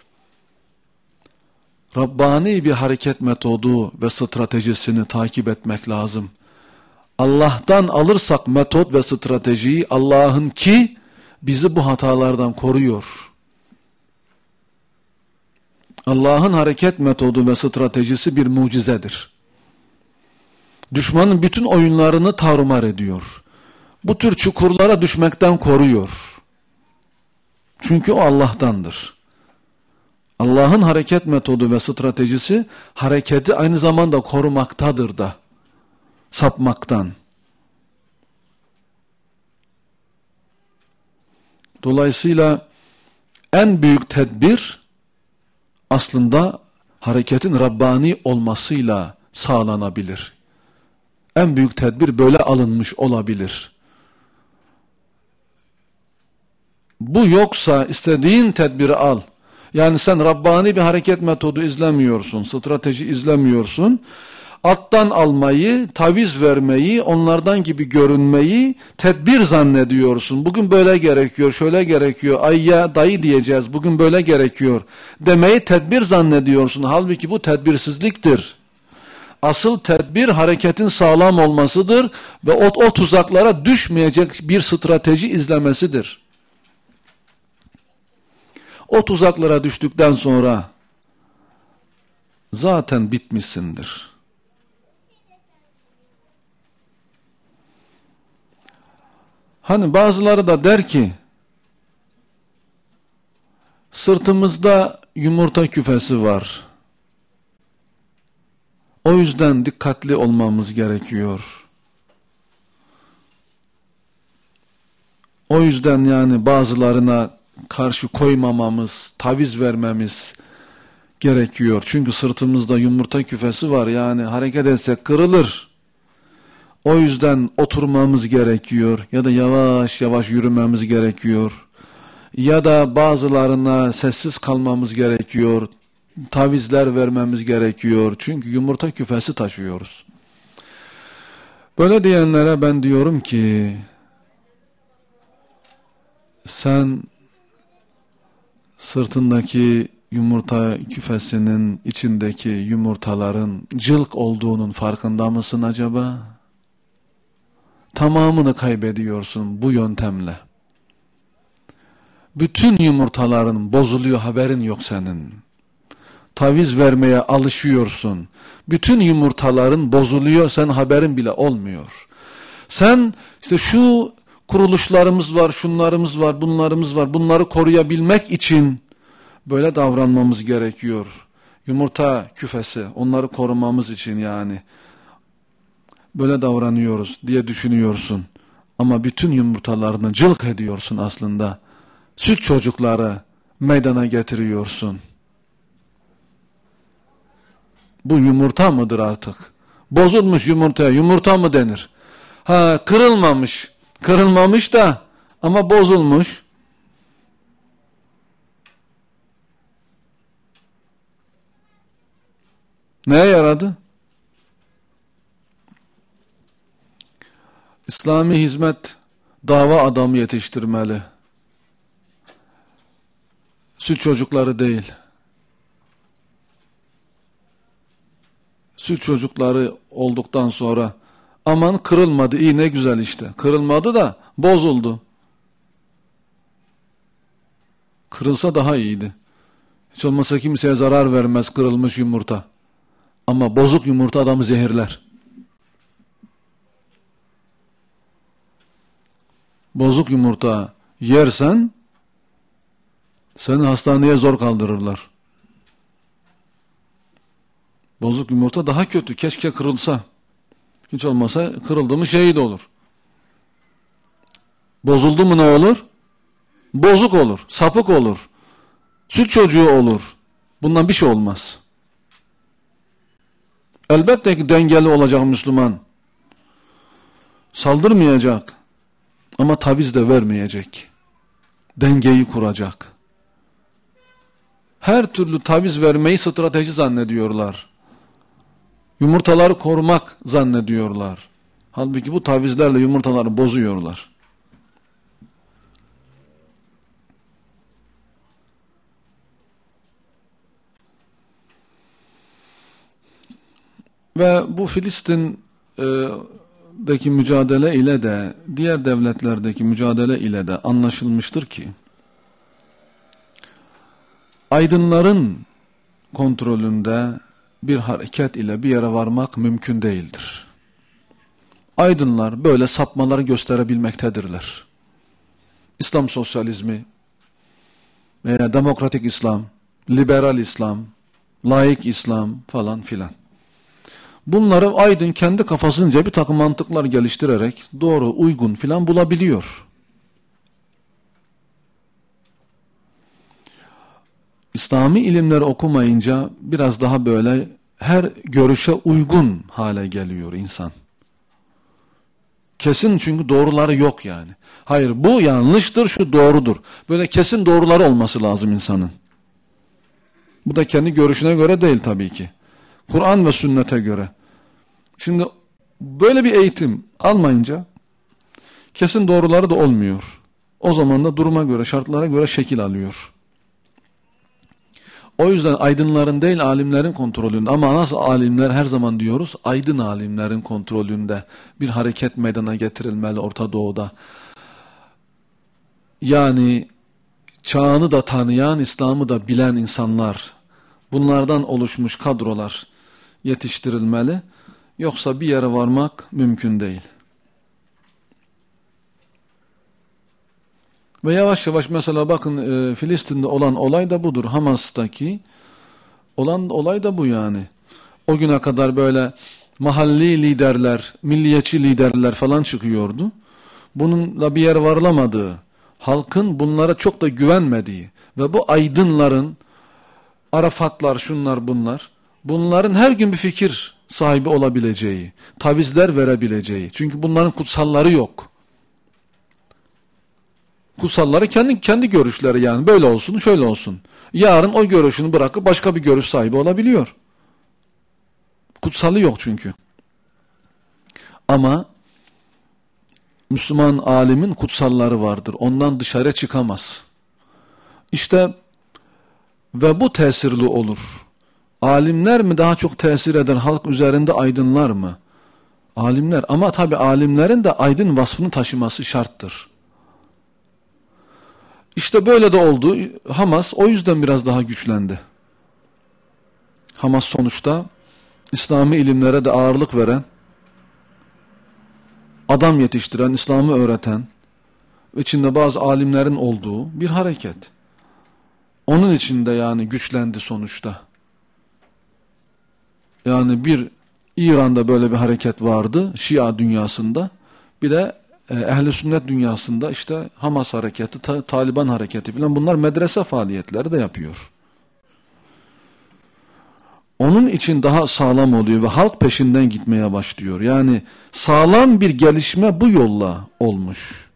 Rabbani bir hareket metodu ve stratejisini takip etmek lazım. Allah'tan alırsak metot ve stratejiyi, Allah'ın ki bizi bu hatalardan koruyor. Allah'ın hareket metodu ve stratejisi bir mucizedir. Düşmanın bütün oyunlarını tarumar ediyor. Bu tür çukurlara düşmekten koruyor. Çünkü o Allah'tandır. Allah'ın hareket metodu ve stratejisi hareketi aynı zamanda korumaktadır da. Sapmaktan. Dolayısıyla en büyük tedbir aslında hareketin Rabbani olmasıyla sağlanabilir. En büyük tedbir böyle alınmış olabilir. Bu yoksa istediğin tedbiri al. Yani sen Rabbani bir hareket metodu izlemiyorsun, strateji izlemiyorsun. Alttan almayı, taviz vermeyi, onlardan gibi görünmeyi tedbir zannediyorsun. Bugün böyle gerekiyor, şöyle gerekiyor, ayya dayı diyeceğiz, bugün böyle gerekiyor demeyi tedbir zannediyorsun. Halbuki bu tedbirsizliktir. Asıl tedbir hareketin sağlam olmasıdır ve o, o tuzaklara düşmeyecek bir strateji izlemesidir. O tuzaklara düştükten sonra zaten bitmişsindir. Hani bazıları da der ki, sırtımızda yumurta küfesi var. O yüzden dikkatli olmamız gerekiyor. O yüzden yani bazılarına karşı koymamamız, taviz vermemiz gerekiyor. Çünkü sırtımızda yumurta küfesi var. Yani hareket etsek kırılır. O yüzden oturmamız gerekiyor. Ya da yavaş yavaş yürümemiz gerekiyor. Ya da bazılarına sessiz kalmamız gerekiyor. Tavizler vermemiz gerekiyor. Çünkü yumurta küfesi taşıyoruz. Böyle diyenlere ben diyorum ki, sen sırtındaki yumurta küfesinin içindeki yumurtaların cılk olduğunun farkında mısın acaba? Tamamını kaybediyorsun bu yöntemle. Bütün yumurtaların bozuluyor, haberin yok senin. Taviz vermeye alışıyorsun. Bütün yumurtaların bozuluyor, sen haberin bile olmuyor. Sen işte şu kuruluşlarımız var, şunlarımız var, bunlarımız var. Bunları koruyabilmek için böyle davranmamız gerekiyor. Yumurta küfesi, onları korumamız için yani. Böyle davranıyoruz diye düşünüyorsun. Ama bütün yumurtalarını cılk ediyorsun aslında. Süt çocukları meydana getiriyorsun. Bu yumurta mıdır artık? Bozulmuş yumurtaya yumurta mı denir? Ha, kırılmamış. Kırılmamış da ama bozulmuş. Neye yaradı? İslami hizmet dava adamı yetiştirmeli. Süt çocukları değil. Süt çocukları olduktan sonra aman kırılmadı, iyi ne güzel işte. Kırılmadı da bozuldu. Kırılsa daha iyiydi. Hiç olmazsa kimseye zarar vermez kırılmış yumurta. Ama bozuk yumurta adamı zehirler. Bozuk yumurta yersen seni hastaneye zor kaldırırlar. Bozuk yumurta daha kötü. Keşke kırılsa. Hiç olmasa kırıldı mı şehit olur. Bozuldu mu ne olur? Bozuk olur, sapık olur, süt çocuğu olur. Bundan bir şey olmaz. Elbette ki dengeli olacak Müslüman. Saldırmayacak. Ama taviz de vermeyecek. Dengeyi kuracak. Her türlü taviz vermeyi strateji zannediyorlar. Yumurtaları korumak zannediyorlar. Halbuki bu tavizlerle yumurtaları bozuyorlar. Ve bu Filistin'deki mücadele ile de diğer devletlerdeki mücadele ile de anlaşılmıştır ki aydınların kontrolünde bir hareket ile bir yere varmak mümkün değildir. Aydınlar böyle sapmaları gösterebilmektedirler. İslam sosyalizmi veya demokratik İslam, liberal İslam, laik İslam falan filan. Bunları aydın kendi kafasınca bir takım mantıklar geliştirerek doğru, uygun filan bulabiliyor. İslami ilimleri okumayınca biraz daha böyle her görüşe uygun hale geliyor insan. Kesin, çünkü doğruları yok yani. Hayır, bu yanlıştır, şu doğrudur. Böyle kesin doğruları olması lazım insanın. Bu da kendi görüşüne göre değil tabii ki. Kur'an ve sünnete göre. Şimdi böyle bir eğitim almayınca kesin doğruları da olmuyor. O zaman da duruma göre, şartlara göre şekil alıyor. O yüzden aydınların değil alimlerin kontrolünde, ama nasıl alimler her zaman diyoruz, aydın alimlerin kontrolünde bir hareket meydana getirilmeli Orta Doğu'da. Yani çağını da tanıyan, İslam'ı da bilen insanlar, bunlardan oluşmuş kadrolar yetiştirilmeli. Yoksa bir yere varmak mümkün değil. Ve yavaş yavaş mesela bakın e, Filistin'de olan olay da budur. Hamas'taki olan olay da bu yani. O güne kadar böyle mahalli liderler, milliyetçi liderler falan çıkıyordu. Bununla bir yer varılamadığı, halkın bunlara çok da güvenmediği ve bu aydınların, Arafatlar, şunlar bunlar, bunların her gün bir fikir sahibi olabileceği, tavizler verebileceği. Çünkü bunların kutsalları yok. Kutsalları kendi kendi görüşleri, yani böyle olsun, şöyle olsun. Yarın o görüşünü bırakıp başka bir görüş sahibi olabiliyor. Kutsalı yok çünkü. Ama Müslüman alimin kutsalları vardır. Ondan dışarı çıkamaz. İşte ve bu tesirli olur. Alimler mi daha çok tesir eder halk üzerinde, aydınlar mı? Alimler, ama tabi alimlerin de aydın vasfını taşıması şarttır. İşte böyle de oldu. Hamas o yüzden biraz daha güçlendi. Hamas sonuçta İslami ilimlere de ağırlık veren, adam yetiştiren, İslam'ı öğreten, içinde bazı alimlerin olduğu bir hareket. Onun içinde yani güçlendi sonuçta. Yani bir İran'da böyle bir hareket vardı, Şia dünyasında. Bir de e, Ehl-i Sünnet dünyasında işte Hamas hareketi, ta, Taliban hareketi falan, bunlar medrese faaliyetleri de yapıyor. Onun için daha sağlam oluyor ve halk peşinden gitmeye başlıyor. Yani sağlam bir gelişme bu yolla olmuş.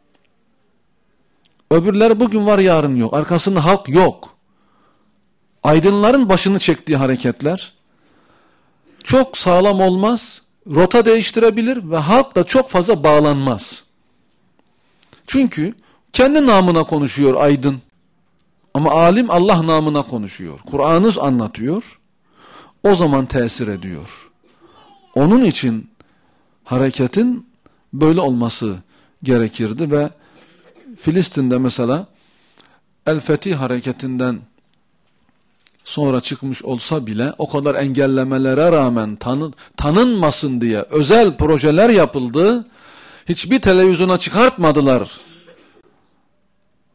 Öbürleri bugün var, yarın yok. Arkasında halk yok. Aydınların başını çektiği hareketler çok sağlam olmaz, rota değiştirebilir ve halk da çok fazla bağlanmaz. Çünkü kendi namına konuşuyor aydın. Ama alim Allah namına konuşuyor. Kur'an'ı anlatıyor. O zaman tesir ediyor. Onun için hareketin böyle olması gerekirdi ve Filistin'de mesela El-Fetih hareketinden sonra çıkmış olsa bile o kadar engellemelere rağmen tanı, tanınmasın diye özel projeler yapıldı. Hiçbir televizyona çıkartmadılar.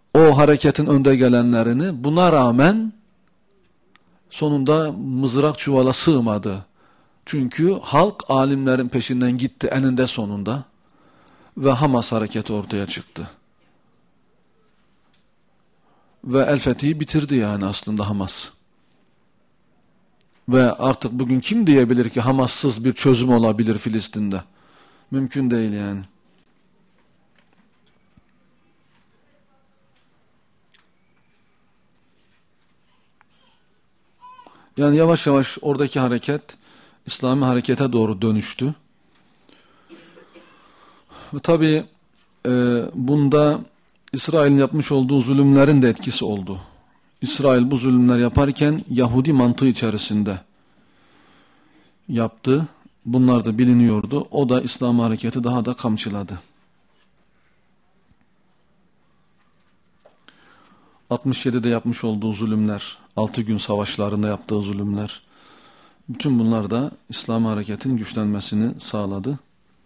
o hareketin önde gelenlerini. Buna rağmen sonunda mızrak çuvala sığmadı. Çünkü halk alimlerin peşinden gitti eninde sonunda ve Hamas hareketi ortaya çıktı. Ve El Fethi'yi bitirdi yani aslında Hamas. Ve artık bugün kim diyebilir ki Hamas'sız bir çözüm olabilir Filistin'de? Mümkün değil yani. Yani yavaş yavaş oradaki hareket İslami harekete doğru dönüştü. Ve tabii e, bunda İsrail'in yapmış olduğu zulümlerin de etkisi oldu. İsrail bu zulümler yaparken Yahudi mantığı içerisinde yaptı. Bunlar da biliniyordu. O da İslam hareketi daha da kamçıladı. altmış yedide yapmış olduğu zulümler, altı gün savaşlarında yaptığı zulümler, bütün bunlar da İslam hareketin güçlenmesini sağladı.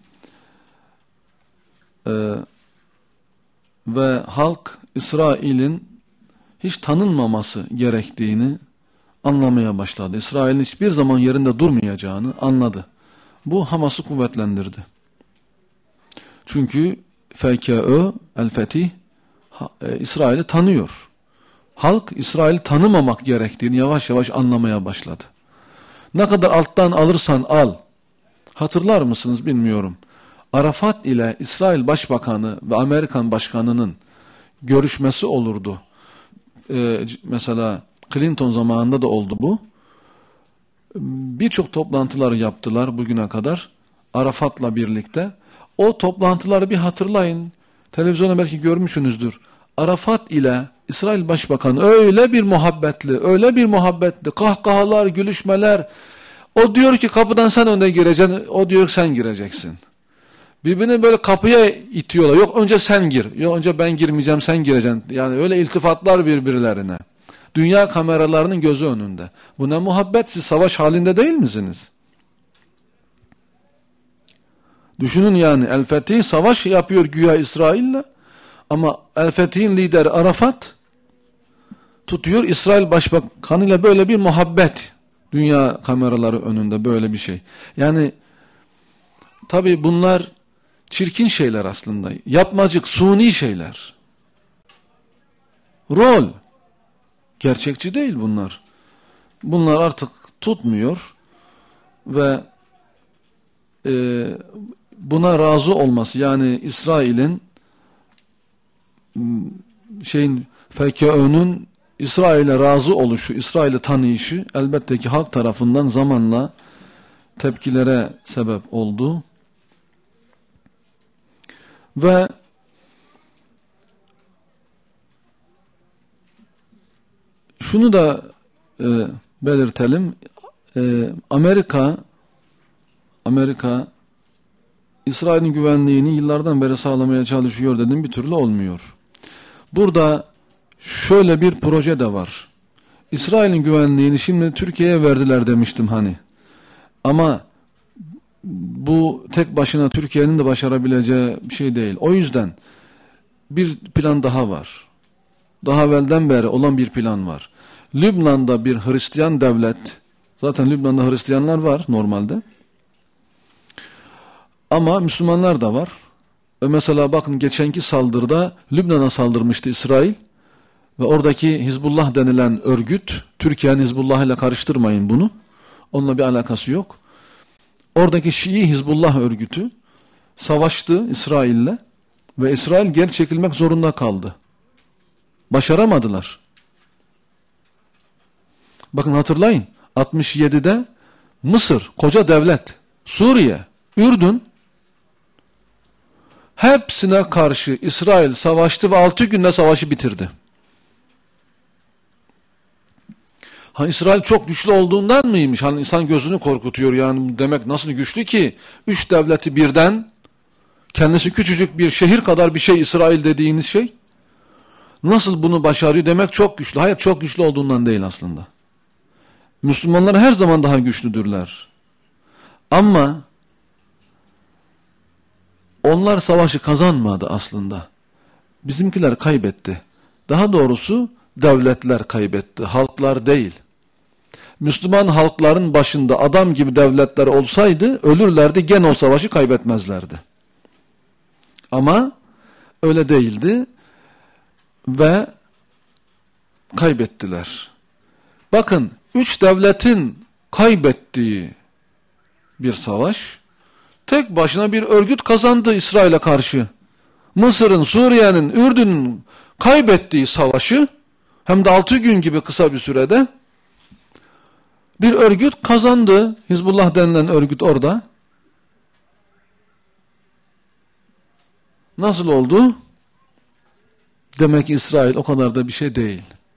Ee, ve halk İsrail'in hiç tanınmaması gerektiğini anlamaya başladı. İsrail'in hiçbir zaman yerinde durmayacağını anladı. Bu Hamas'ı kuvvetlendirdi. Çünkü F K Ö, El Fetih, e, İsrail'i tanıyor. Halk İsrail'i tanımamak gerektiğini yavaş yavaş anlamaya başladı. Ne kadar alttan alırsan al. Hatırlar mısınız bilmiyorum. Arafat ile İsrail Başbakanı ve Amerikan Başkanı'nın görüşmesi olurdu. Ee, mesela Clinton zamanında da oldu bu. Birçok toplantıları yaptılar bugüne kadar Arafat'la birlikte. O toplantıları bir hatırlayın. Televizyonda belki görmüşsünüzdür. Arafat ile İsrail Başbakanı öyle bir muhabbetli, öyle bir muhabbetli, kahkahalar, gülüşmeler. O diyor ki kapıdan sen önde gireceksin, o diyor sen gireceksin. Birbirini böyle kapıya itiyorlar. Yok önce sen gir, yok önce ben girmeyeceğim sen gireceksin. Yani öyle iltifatlar birbirlerine. Dünya kameralarının gözü önünde. Bu ne muhabbet, siz savaş halinde değil misiniz? Düşünün yani El Fetih savaş yapıyor güya İsrail'le. Ama El Fetih'in lideri Arafat tutuyor İsrail Başbakanı'yla böyle bir muhabbet. Dünya kameraları önünde böyle bir şey. Yani tabii bunlar çirkin şeyler aslında. Yapmacık, suni şeyler. Rol. Gerçekçi değil bunlar. Bunlar artık tutmuyor ve e, buna razı olması, yani İsrail'in şeyin F K Ö'nün İsrail'e razı oluşu, İsrail'i tanıyışı elbette ki halk tarafından zamanla tepkilere sebep oldu. Ve şunu da e, belirtelim. E, Amerika Amerika İsrail'in güvenliğini yıllardan beri sağlamaya çalışıyor dedim, bir türlü olmuyor. Burada şöyle bir proje de var. İsrail'in güvenliğini şimdi Türkiye'ye verdiler demiştim hani. Ama bu tek başına Türkiye'nin de başarabileceği bir şey değil. O yüzden bir plan daha var. Daha evvelden beri olan bir plan var. Lübnan'da bir Hristiyan devlet, zaten Lübnan'da Hristiyanlar var normalde. Ama Müslümanlar da var. Ve mesela bakın geçenki saldırıda Lübnan'a saldırmıştı İsrail. Ve oradaki Hizbullah denilen örgüt, Türkiye'nin Hizbullah ile karıştırmayın bunu. Onunla bir alakası yok. Oradaki Şii Hizbullah örgütü savaştı İsrail'le ve İsrail geri çekilmek zorunda kaldı. Başaramadılar. Bakın hatırlayın, altmış yedide Mısır, koca devlet, Suriye, Ürdün, hepsine karşı İsrail savaştı ve altı günde savaşı bitirdi. Ha, İsrail çok güçlü olduğundan mıymış? Hani insan gözünü korkutuyor yani, demek nasıl güçlü ki? Üç devleti birden, kendisi küçücük bir şehir kadar bir şey İsrail dediğiniz şey. Nasıl bunu başarıyor demek çok güçlü. Hayır, çok güçlü olduğundan değil aslında. Müslümanlar her zaman daha güçlüdürler. Ama onlar savaşı kazanmadı aslında. Bizimkiler kaybetti. Daha doğrusu devletler kaybetti, halklar değil. Müslüman halkların başında adam gibi devletler olsaydı ölürlerdi, gene o savaşı kaybetmezlerdi. Ama öyle değildi ve kaybettiler. Bakın, üç devletin kaybettiği bir savaş, tek başına bir örgüt kazandı İsrail'e karşı. Mısır'ın, Suriye'nin, Ürdün'ün kaybettiği savaşı, hem de altı gün gibi kısa bir sürede bir örgüt kazandı. Hizbullah denilen örgüt orada. Nasıl oldu? Demek ki İsrail o kadar da bir şey değil.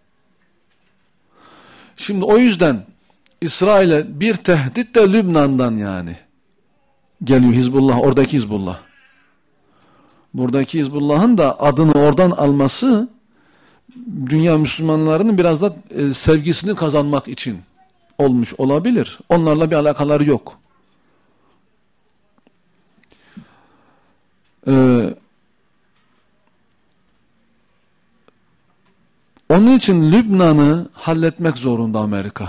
Şimdi o yüzden İsrail'e bir tehdit de Lübnan'dan yani geliyor, Hizbullah, oradaki Hizbullah. Buradaki Hizbullah'ın da adını oradan alması dünya Müslümanlarının biraz da e, sevgisini kazanmak için olmuş olabilir. Onlarla bir alakaları yok. Ee, onun için Lübnan'ı halletmek zorunda Amerika.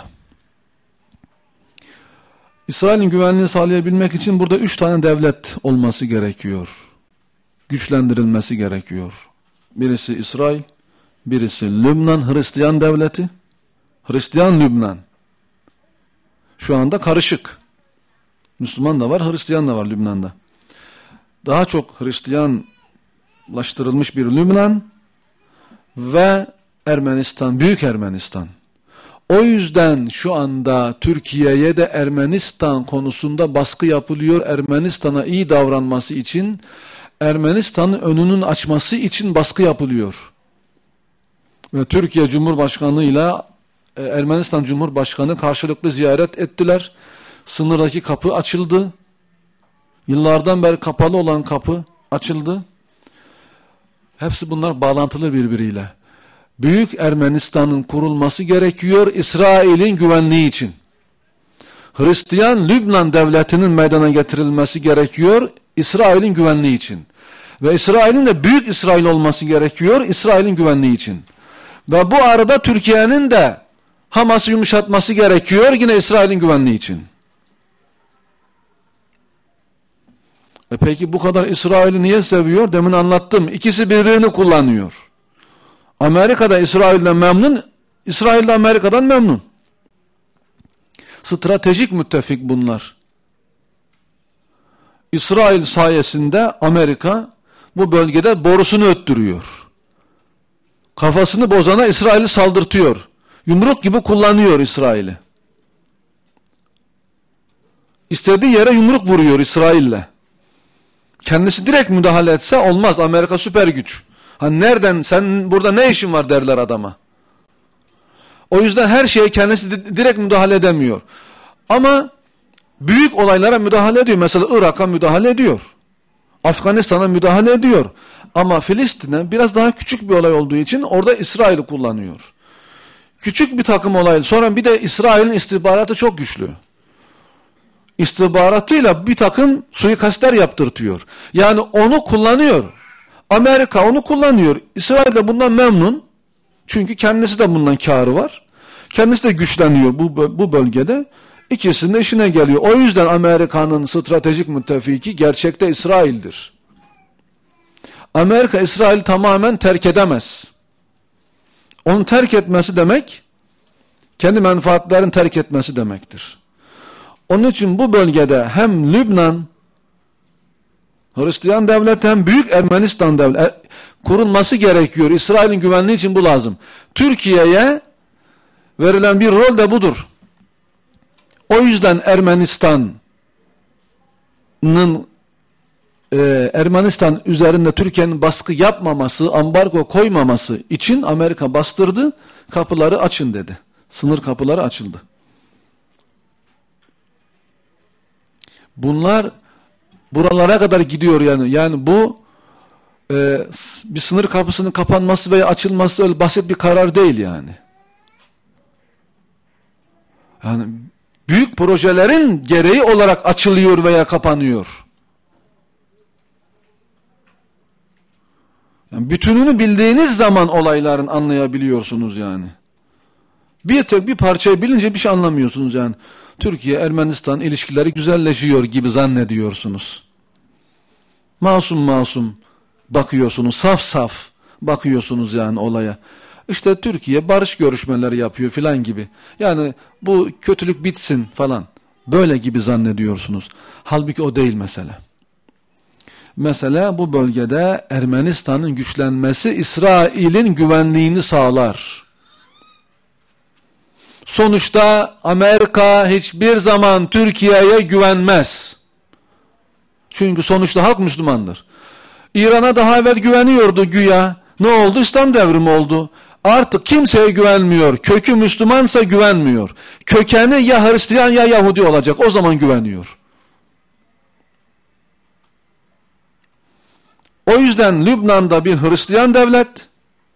İsrail'in güvenliğini sağlayabilmek için burada üç tane devlet olması gerekiyor. Güçlendirilmesi gerekiyor. Birisi İsrail, birisi Lübnan Hristiyan devleti, Hristiyan Lübnan. Şu anda karışık. Müslüman da var, Hristiyan da var Lübnan'da. Daha çok Hristiyanlaştırılmış bir Lübnan ve Ermenistan, Büyük Ermenistan. O yüzden şu anda Türkiye'ye de Ermenistan konusunda baskı yapılıyor. Ermenistan'a iyi davranması için, Ermenistan'ın önünün açması için baskı yapılıyor. Ve Türkiye Cumhurbaşkanı ile Ermenistan Cumhurbaşkanı karşılıklı ziyaret ettiler. Sınırdaki kapı açıldı. Yıllardan beri kapalı olan kapı açıldı. Hepsi bunlar bağlantılı birbiriyle. Büyük Ermenistan'ın kurulması gerekiyor İsrail'in güvenliği için. Hristiyan Lübnan devletinin meydana getirilmesi gerekiyor İsrail'in güvenliği için. Ve İsrail'in de Büyük İsrail olması gerekiyor İsrail'in güvenliği için. Ve bu arada Türkiye'nin de Hamas'ı yumuşatması gerekiyor yine İsrail'in güvenliği için. E peki bu kadar İsrail'i niye seviyor? Demin anlattım. İkisi birbirini kullanıyor. Amerika da İsrail'den memnun, İsrail de Amerika'dan memnun. Stratejik müttefik bunlar. İsrail sayesinde Amerika bu bölgede borusunu öttürüyor. Kafasını bozana İsrail'i saldırtıyor. Yumruk gibi kullanıyor İsrail'i. İstediği yere yumruk vuruyor İsrail'le. Kendisi direkt müdahale etse olmaz. Amerika süper güç. Hani nereden, sen burada ne işin var derler adama. O yüzden her şeye kendisi direkt müdahale edemiyor. Ama büyük olaylara müdahale ediyor. Mesela Irak'a müdahale ediyor. Afganistan'a müdahale ediyor. Ama Filistin'e biraz daha küçük bir olay olduğu için orada İsrail'i kullanıyor. Küçük bir takım olay. Sonra bir de İsrail'in istihbaratı çok güçlü. İstihbaratıyla bir takım suikastler yaptırtıyor. Yani onu kullanıyor. Amerika onu kullanıyor. İsrail de bundan memnun. Çünkü kendisi de bundan kârı var. Kendisi de güçleniyor bu, bu bölgede. İkisinin de işine geliyor. O yüzden Amerika'nın stratejik müttefiki gerçekte İsrail'dir. Amerika İsrail'i tamamen terk edemez. Onu terk etmesi demek, kendi menfaatlerini terk etmesi demektir. Onun için bu bölgede hem Lübnan, Hristiyan devleti hem Büyük Ermenistan devleti kurulması gerekiyor. İsrail'in güvenliği için bu lazım. Türkiye'ye verilen bir rol de budur. O yüzden Ermenistan'ın e, Ermenistan üzerinde Türkiye'nin baskı yapmaması, ambargo koymaması için Amerika bastırdı, kapıları açın dedi. Sınır kapıları açıldı. Bunlar buralara kadar gidiyor yani. Yani bu e, bir sınır kapısının kapanması veya açılması öyle basit bir karar değil yani. Yani büyük projelerin gereği olarak açılıyor veya kapanıyor. Yani bütününü bildiğiniz zaman olayların anlayabiliyorsunuz yani. Bir tek bir parçayı bilince bir şey anlamıyorsunuz yani. Türkiye-Ermenistan ilişkileri güzelleşiyor gibi zannediyorsunuz. Masum masum bakıyorsunuz, saf saf bakıyorsunuz yani olaya. İşte Türkiye barış görüşmeleri yapıyor filan gibi. Yani bu kötülük bitsin falan. Böyle gibi zannediyorsunuz. Halbuki o değil mesele. Mesele bu bölgede Ermenistan'ın güçlenmesi İsrail'in güvenliğini sağlar. Sonuçta Amerika hiçbir zaman Türkiye'ye güvenmez. Çünkü sonuçta halk Müslümandır. İran'a daha evvel güveniyordu güya. Ne oldu? İslam devrimi oldu. Artık kimseye güvenmiyor. Kökü Müslümansa güvenmiyor. Kökeni ya Hristiyan ya Yahudi olacak. O zaman güveniyor. O yüzden Lübnan'da bir Hristiyan devlet.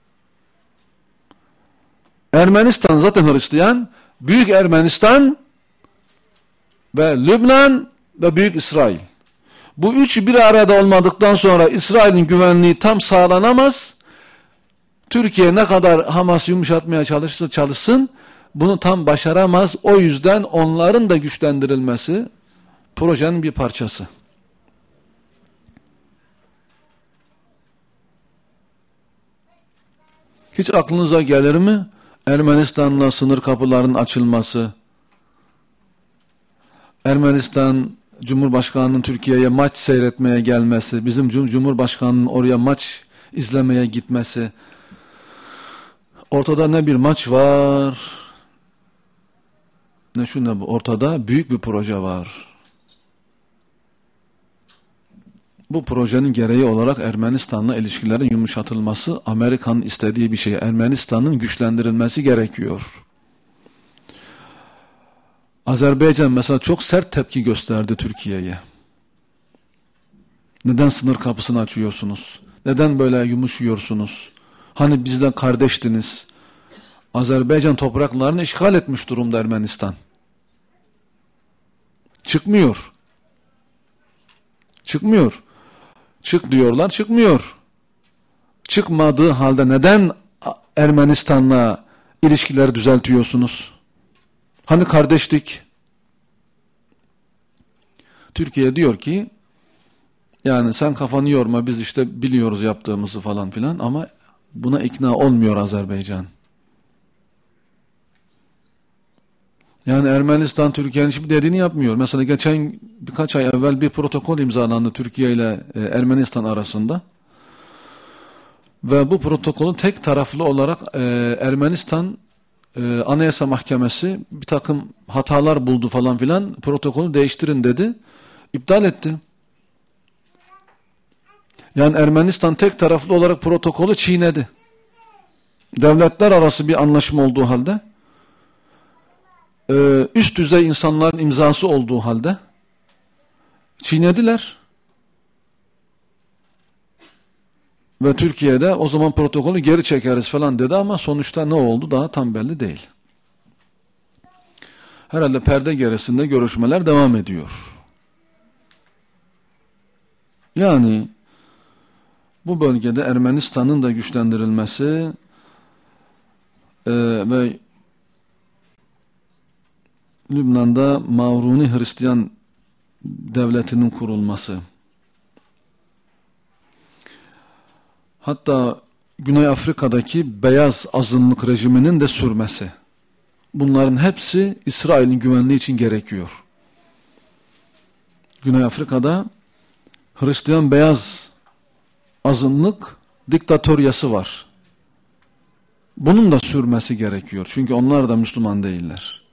Ermenistan zaten Hristiyan. Büyük Ermenistan ve Lübnan ve Büyük İsrail. Bu üçü bir arada olmadıktan sonra İsrail'in güvenliği tam sağlanamaz. Türkiye ne kadar Hamas'ı yumuşatmaya çalışırsa çalışsın bunu tam başaramaz. O yüzden onların da güçlendirilmesi projenin bir parçası. Hiç aklınıza gelir mi? Ermenistan'la sınır kapılarının açılması, Ermenistan Cumhurbaşkanı'nın Türkiye'ye maç seyretmeye gelmesi, bizim Cumhurbaşkanı'nın oraya maç izlemeye gitmesi. Ortada ne bir maç var, ne şu ne bu. Ortada büyük bir proje var. Bu projenin gereği olarak Ermenistan'la ilişkilerin yumuşatılması Amerika'nın istediği bir şey. Ermenistan'ın güçlendirilmesi gerekiyor. Azerbaycan mesela çok sert tepki gösterdi Türkiye'ye. Neden sınır kapısını açıyorsunuz? Neden böyle yumuşuyorsunuz? Hani bizle kardeştiniz. Azerbaycan topraklarını işgal etmiş durumda Ermenistan. Çıkmıyor. Çıkmıyor. Çık diyorlar, çıkmıyor. Çıkmadığı halde neden Ermenistan'la ilişkileri düzeltiyorsunuz? Hani kardeşlik? Türkiye diyor ki, yani sen kafanı yorma, biz işte biliyoruz yaptığımızı falan filan, ama buna ikna olmuyor Azerbaycan. Yani Ermenistan Türkiye'nin hiçbir dediğini yapmıyor. Mesela geçen birkaç ay evvel bir protokol imzalandı Türkiye ile e, Ermenistan arasında. Ve bu protokolü tek taraflı olarak e, Ermenistan e, Anayasa Mahkemesi bir takım hatalar buldu falan filan, protokolü değiştirin dedi. İptal etti. Yani Ermenistan tek taraflı olarak protokolü çiğnedi. Devletler arası bir anlaşma olduğu halde, üst düzey insanların imzası olduğu halde çiğnediler. Ve Türkiye'de o zaman protokolü geri çekeriz falan dedi, ama sonuçta ne oldu daha tam belli değil. Herhalde perde gerisinde görüşmeler devam ediyor. Yani bu bölgede Ermenistan'ın da güçlendirilmesi e, ve Lübnan'da Mavruni Hristiyan devletinin kurulması, hatta Güney Afrika'daki beyaz azınlık rejiminin de sürmesi, bunların hepsi İsrail'in güvenliği için gerekiyor. Güney Afrika'da Hristiyan beyaz azınlık diktatöryası var. Bunun da sürmesi gerekiyor. Çünkü onlar da Müslüman değiller.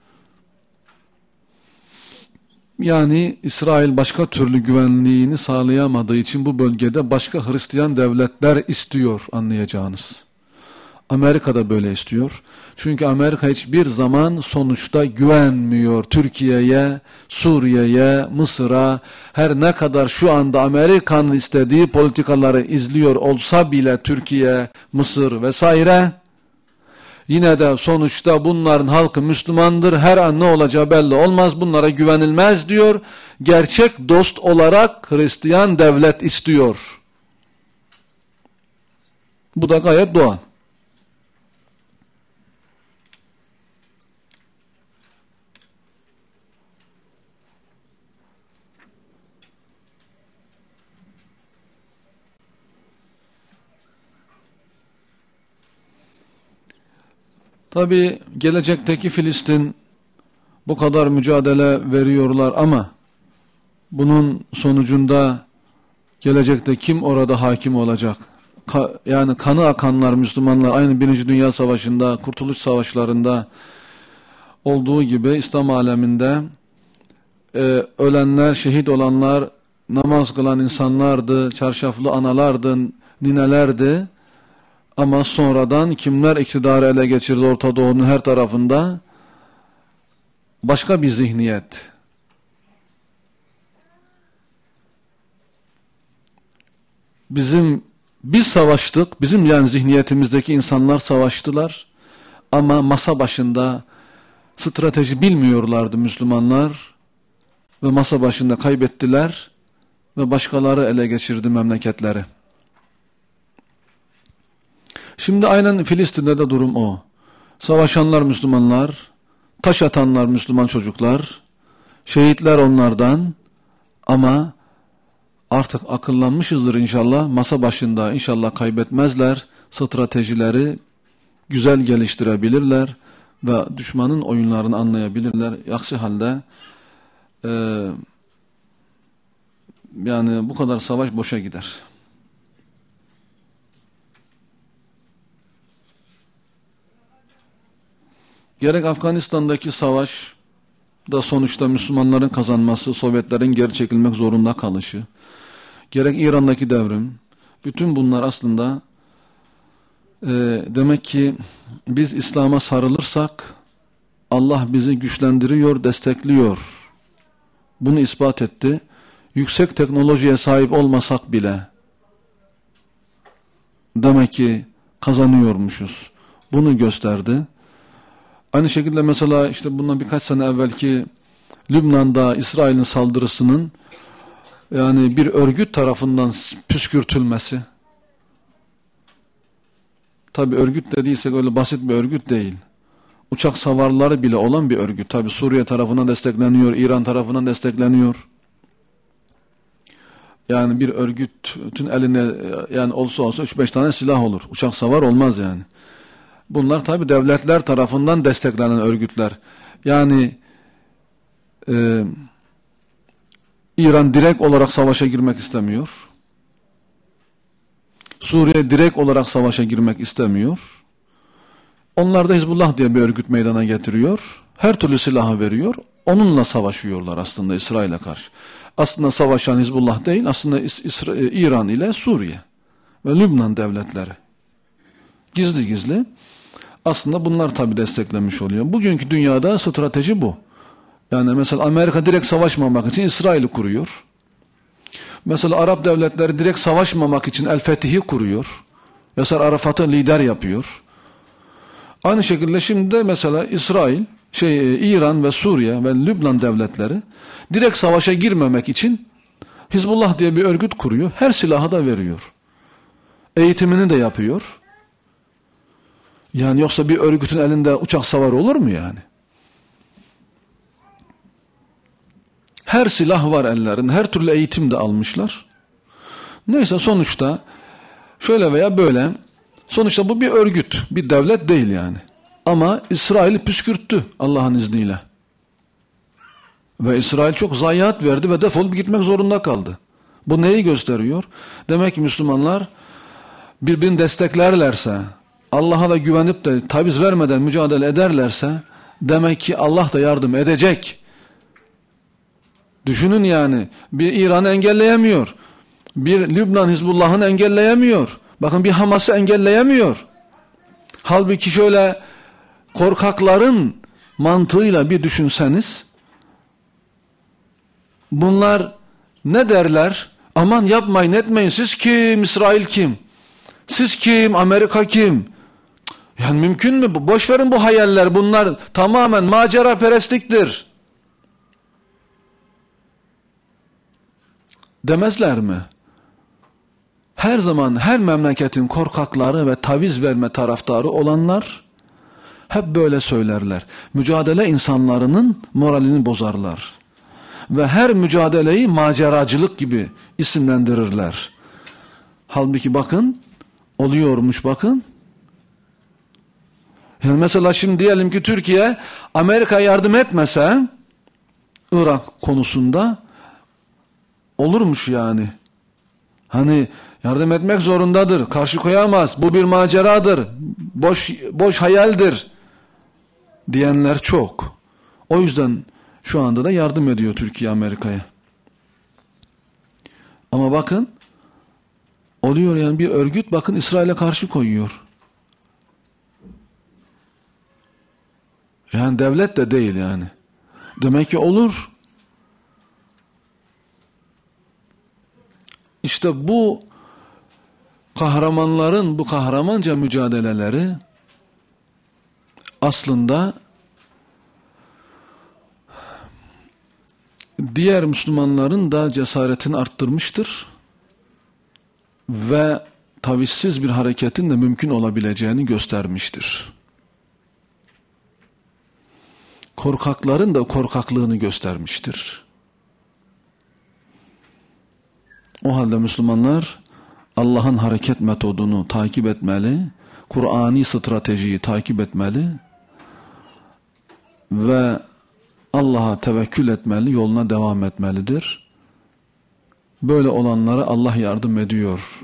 Yani İsrail başka türlü güvenliğini sağlayamadığı için bu bölgede başka Hristiyan devletler istiyor, anlayacağınız. Amerika da böyle istiyor. Çünkü Amerika hiçbir zaman sonuçta güvenmiyor Türkiye'ye, Suriye'ye, Mısır'a. Her ne kadar şu anda Amerika'nın istediği politikaları izliyor olsa bile Türkiye, Mısır vesaire, yine de sonuçta bunların halkı Müslümandır. Her an ne olacağı belli olmaz. Bunlara güvenilmez diyor. Gerçek dost olarak Hristiyan devlet istiyor. Bu da gayet doğal. Tabii gelecekteki Filistin bu kadar mücadele veriyorlar ama bunun sonucunda gelecekte kim orada hakim olacak? Ka yani kanı akanlar Müslümanlar aynı Birinci Dünya Savaşı'nda, Kurtuluş Savaşları'nda olduğu gibi İslam aleminde e, ölenler, şehit olanlar namaz kılan insanlardı, çarşaflı analardı, ninelerdi. Ama sonradan kimler iktidarı ele geçirdi Orta Doğu'nun her tarafında? Başka bir zihniyet. Bizim biz savaştık, bizim yani zihniyetimizdeki insanlar savaştılar. Ama masa başında strateji bilmiyorlardı Müslümanlar ve masa başında kaybettiler ve başkaları ele geçirdi memleketleri. Şimdi aynen Filistin'de de durum o. Savaşanlar Müslümanlar, taş atanlar Müslüman çocuklar, şehitler onlardan ama artık akıllanmışızdır inşallah. Masa başında inşallah kaybetmezler. Stratejileri güzel geliştirebilirler ve düşmanın oyunlarını anlayabilirler. Aksi halde e, yani bu kadar savaş boşa gider. Gerek Afganistan'daki savaş da sonuçta Müslümanların kazanması, Sovyetlerin geri çekilmek zorunda kalışı, gerek İran'daki devrim, bütün bunlar aslında e, demek ki biz İslam'a sarılırsak Allah bizi güçlendiriyor, destekliyor. Bunu ispat etti. Yüksek teknolojiye sahip olmasak bile demek ki kazanıyormuşuz. Bunu gösterdi. Aynı şekilde mesela işte bundan birkaç sene evvelki Lübnan'da İsrail'in saldırısının yani bir örgüt tarafından püskürtülmesi. Tabi örgüt dediysek öyle basit bir örgüt değil. Uçak savarları bile olan bir örgüt. Tabi Suriye tarafından destekleniyor, İran tarafından destekleniyor. Yani bir örgütün eline yani olsa olsa üç beş tane silah olur. Uçak savar olmaz yani. Bunlar tabi devletler tarafından desteklenen örgütler. Yani e, İran direkt olarak savaşa girmek istemiyor. Suriye direkt olarak savaşa girmek istemiyor. Onlar da Hizbullah diye bir örgüt meydana getiriyor. Her türlü silahı veriyor. Onunla savaşıyorlar aslında İsrail'e karşı. Aslında savaşan Hizbullah değil, aslında İsra İran ile Suriye ve Lübnan devletleri. Gizli gizli. Aslında bunlar tabi desteklemiş oluyor. Bugünkü dünyada strateji bu. Yani mesela Amerika direkt savaşmamak için İsrail'i kuruyor. Mesela Arap devletleri direkt savaşmamak için El Fetih'i kuruyor. Yasser Arafat'ı lider yapıyor. Aynı şekilde şimdi de mesela İsrail, şey İran ve Suriye ve Lübnan devletleri direkt savaşa girmemek için Hizbullah diye bir örgüt kuruyor. Her silahı da veriyor. Eğitimini de yapıyor. Yani yoksa bir örgütün elinde uçak savarı olur mu yani? Her silah var ellerinde, her türlü eğitim de almışlar. Neyse sonuçta şöyle veya böyle, sonuçta bu bir örgüt, bir devlet değil yani. Ama İsrail'i püskürttü Allah'ın izniyle. Ve İsrail çok zayiat verdi ve defolup gitmek zorunda kaldı. Bu neyi gösteriyor? Demek ki Müslümanlar birbirini desteklerlerse, Allah'a da güvenip de taviz vermeden mücadele ederlerse, demek ki Allah da yardım edecek. Düşünün yani, bir İran'ı engelleyemiyor, bir Lübnan Hizbullah'ını engelleyemiyor, bakın bir Hamas'ı engelleyemiyor. Halbuki şöyle korkakların mantığıyla bir düşünseniz, bunlar ne derler? Aman yapmayın etmeyin, siz kim, İsrail kim? Siz kim, Amerika kim? Yani mümkün mü? Boş verin bu hayaller, bunlar tamamen macera perestliktir. Demezler mi? her zaman her memleketin korkakları ve taviz verme taraftarı olanlar hep böyle söylerler. Mücadele insanlarının moralini bozarlar. Ve her mücadeleyi maceracılık gibi isimlendirirler. Halbuki bakın, oluyormuş bakın. Yani mesela şimdi diyelim ki Türkiye Amerika yardım etmese Irak konusunda olurmuş yani. Hani yardım etmek zorundadır, karşı koyamaz, bu bir maceradır, boş boş hayaldir diyenler çok. O yüzden şu anda da yardım ediyor Türkiye Amerika'ya. Ama bakın, oluyor yani bir örgüt bakın İsrail'e karşı koyuyor. Yani devlet de değil yani. Demek ki olur. İşte bu kahramanların bu kahramanca mücadeleleri aslında diğer Müslümanların da cesaretini arttırmıştır ve tavizsiz bir hareketin de mümkün olabileceğini göstermiştir. Korkakların da korkaklığını göstermiştir. O halde Müslümanlar Allah'ın hareket metodunu takip etmeli, Kur'ani stratejiyi takip etmeli ve Allah'a tevekkül etmeli, yoluna devam etmelidir. Böyle olanlara Allah yardım ediyor.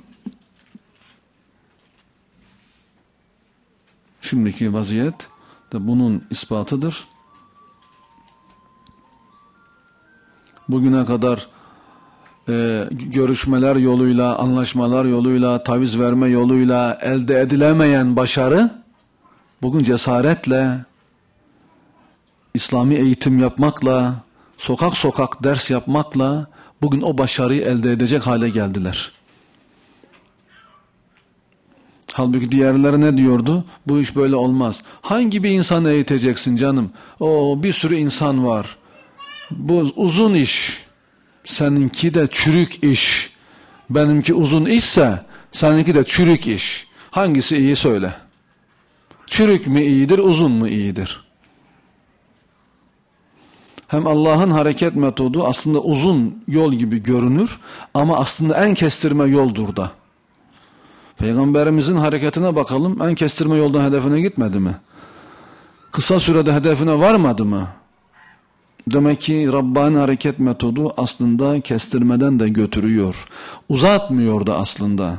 Şimdiki vaziyet de bunun ispatıdır. Bugüne kadar e, görüşmeler yoluyla, anlaşmalar yoluyla, taviz verme yoluyla elde edilemeyen başarı, bugün cesaretle, İslami eğitim yapmakla, sokak sokak ders yapmakla bugün o başarıyı elde edecek hale geldiler. Halbuki diğerleri ne diyordu? Bu iş böyle olmaz. Hangi bir insanı eğiteceksin canım? O bir sürü insan var. Bu uzun iş. Seninki de çürük iş. Benimki uzun işse seninki de çürük iş. Hangisi iyi söyle. Çürük mü iyidir, uzun mu iyidir? Hem Allah'ın hareket metodu aslında uzun yol gibi görünür ama aslında en kestirme yoldur da. Peygamberimizin hareketine bakalım, en kestirme yoldan hedefine gitmedi mi? Kısa sürede hedefine varmadı mı? Demek ki Rabbani hareket metodu aslında kestirmeden de götürüyor. Uzatmıyor da aslında.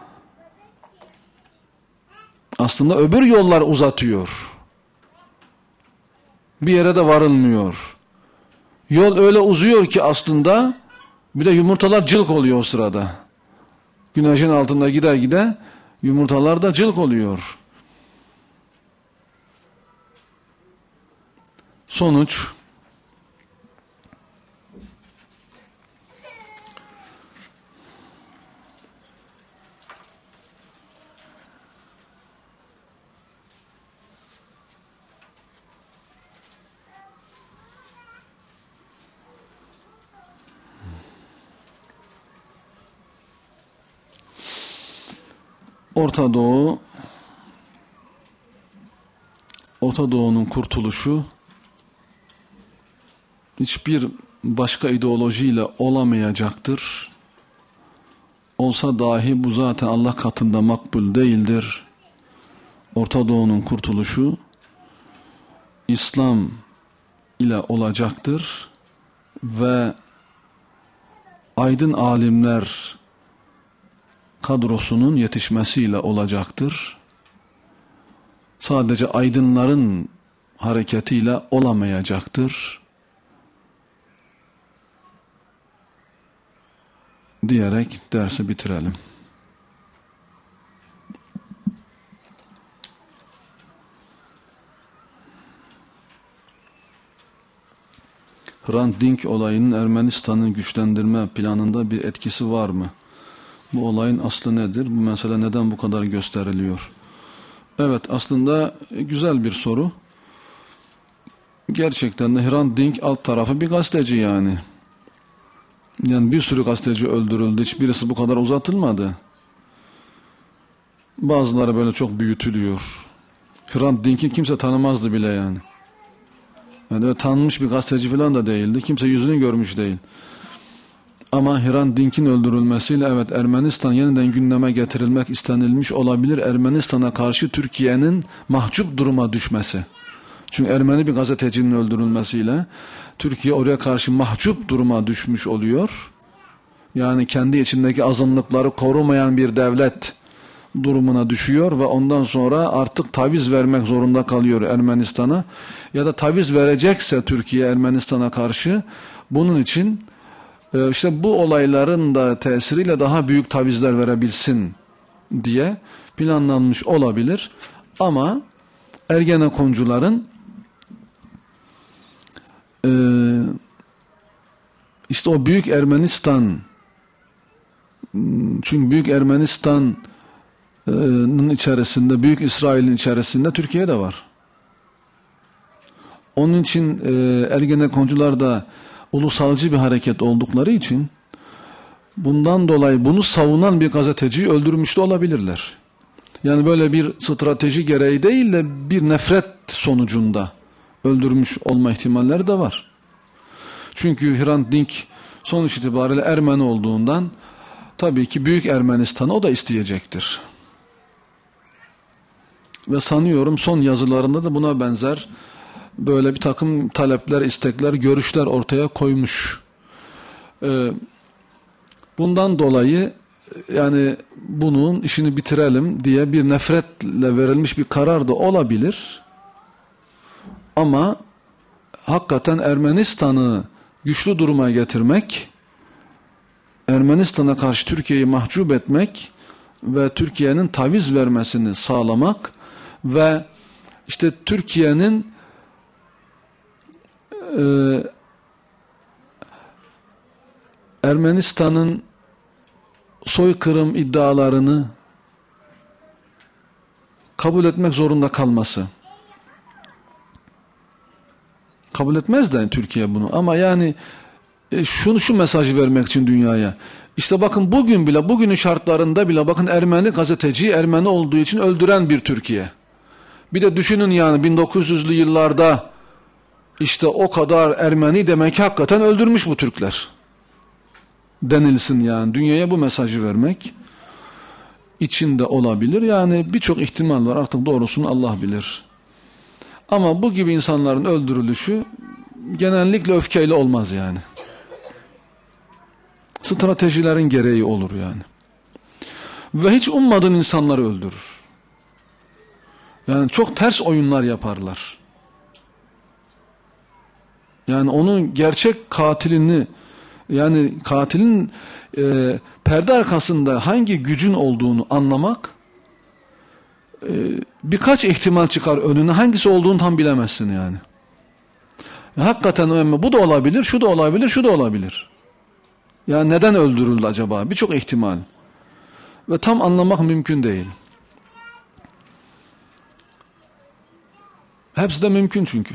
Aslında öbür yollar uzatıyor. Bir yere de varılmıyor. Yol öyle uzuyor ki aslında bir de yumurtalar cılk oluyor o sırada. Güneşin altında gider gider yumurtalar da cılk oluyor. Sonuç Orta Doğu, Orta Doğu'nun kurtuluşu hiçbir başka ideolojiyle olamayacaktır. Olsa dahi bu zaten Allah katında makbul değildir. Orta Doğu'nun kurtuluşu İslam ile olacaktır ve aydın alimler kadrosunun yetişmesiyle olacaktır. Sadece aydınların hareketiyle olamayacaktır. Diyerek dersi bitirelim. Hrant Dink olayının Ermenistan'ı güçlendirme planında bir etkisi var mı? Bu olayın aslı nedir? Bu mesele neden bu kadar gösteriliyor? Evet, aslında güzel bir soru. Gerçekten de Hrant Dink alt tarafı bir gazeteci yani. Yani bir sürü gazeteci öldürüldü. Hiçbirisi bu kadar uzatılmadı. Bazıları böyle çok büyütülüyor. Hrant Dink'i kimse tanımazdı bile yani. Yani öyle tanınmış bir gazeteci falan da değildi. Kimse yüzünü görmüş değil. Ama Hrant Dink'in öldürülmesiyle evet Ermenistan yeniden gündeme getirilmek istenilmiş olabilir. Ermenistan'a karşı Türkiye'nin mahcup duruma düşmesi. Çünkü Ermeni bir gazetecinin öldürülmesiyle Türkiye oraya karşı mahcup duruma düşmüş oluyor. Yani kendi içindeki azınlıkları korumayan bir devlet durumuna düşüyor ve ondan sonra artık taviz vermek zorunda kalıyor Ermenistan'a. Ya da taviz verecekse Türkiye Ermenistan'a karşı bunun için işte bu olayların da tesiriyle daha büyük tavizler verebilsin diye planlanmış olabilir. Ama Ergenekoncuların e, işte o Büyük Ermenistan, çünkü Büyük Ermenistan'ın içerisinde, Büyük İsrail'in içerisinde Türkiye de var. Onun için e, Ergenekoncular da ulusalcı bir hareket oldukları için bundan dolayı bunu savunan bir gazeteciyi öldürmüş de olabilirler. Yani böyle bir strateji gereği değil de bir nefret sonucunda öldürmüş olma ihtimalleri de var. Çünkü Hrant Dink sonuç itibariyle Ermeni olduğundan tabii ki Büyük Ermenistan'ı o da isteyecektir. Ve sanıyorum son yazılarında da buna benzer böyle bir takım talepler, istekler, görüşler ortaya koymuş. Ee, bundan dolayı yani bunun işini bitirelim diye bir nefretle verilmiş bir karar da olabilir. Ama hakikaten Ermenistan'ı güçlü duruma getirmek, Ermenistan'a karşı Türkiye'yi mahcup etmek ve Türkiye'nin taviz vermesini sağlamak ve işte Türkiye'nin e, Ermenistan'ın soykırım iddialarını kabul etmek zorunda kalması. Kabul etmez de Türkiye bunu ama yani e, şunu şu mesajı vermek için dünyaya. İşte bakın bugün bile, bugünün şartlarında bile bakın Ermeni gazeteciyi Ermeni olduğu için öldüren bir Türkiye. Bir de düşünün yani bin dokuz yüzlü yıllarda işte o kadar Ermeni demek ki hakikaten öldürmüş bu Türkler. Denilsin yani. Dünyaya bu mesajı vermek içinde olabilir. Yani birçok ihtimal var. Artık doğrusunu Allah bilir. Ama bu gibi insanların öldürülüşü genellikle öfkeyle olmaz yani. Stratejilerin gereği olur yani. Ve hiç ummadığın insanları öldürür. Yani çok ters oyunlar yaparlar. Yani onun gerçek katilini, yani katilin e, perde arkasında hangi gücün olduğunu anlamak e, birkaç ihtimal çıkar önüne, hangisi olduğunu tam bilemezsin yani. E, hakikaten önemli. Bu da olabilir, şu da olabilir, şu da olabilir. Yani neden öldürüldü acaba? Birçok ihtimal. Ve tam anlamak mümkün değil. Hepsi de mümkün çünkü.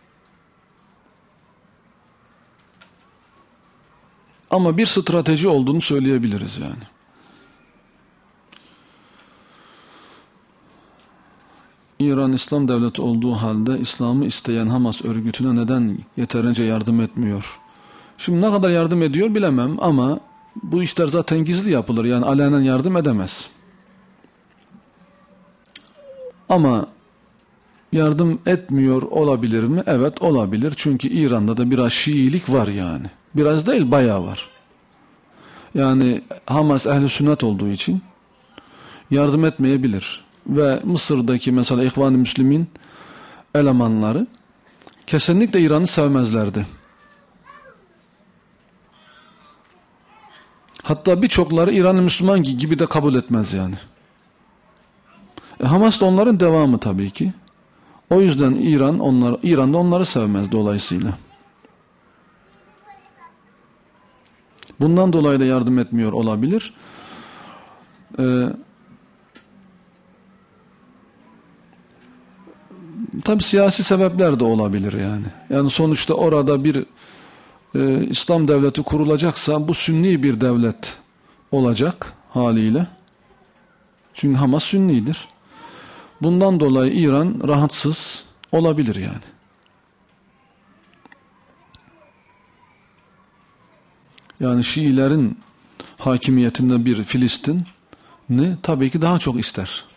Ama bir strateji olduğunu söyleyebiliriz yani. İran İslam devleti olduğu halde İslam'ı isteyen Hamas örgütüne neden yeterince yardım etmiyor? Şimdi ne kadar yardım ediyor bilemem ama bu işler zaten gizli yapılır. Yani alenen yardım edemez. Ama yardım etmiyor olabilir mi? Evet olabilir. Çünkü İran'da da biraz Şiilik var yani. Biraz değil bayağı var. Yani Hamas ehl-i sünnet olduğu için yardım etmeyebilir. Ve Mısır'daki mesela İhvan-ı Müslümin elemanları kesinlikle İran'ı sevmezlerdi. Hatta birçokları İran-ı Müslüman gibi de kabul etmez yani. E, Hamas da onların devamı tabii ki. O yüzden İran onlar İran'da onları sevmez dolayısıyla. Bundan dolayı da yardım etmiyor olabilir. Ee, tabii siyasi sebepler de olabilir yani. Yani sonuçta orada bir e, İslam devleti kurulacaksa bu sünni bir devlet olacak haliyle. Çünkü Hamas Sünnidir. Bundan dolayı İran rahatsız olabilir yani. Yani Şiilerin hakimiyetinde bir Filistin'i tabii ki daha çok ister.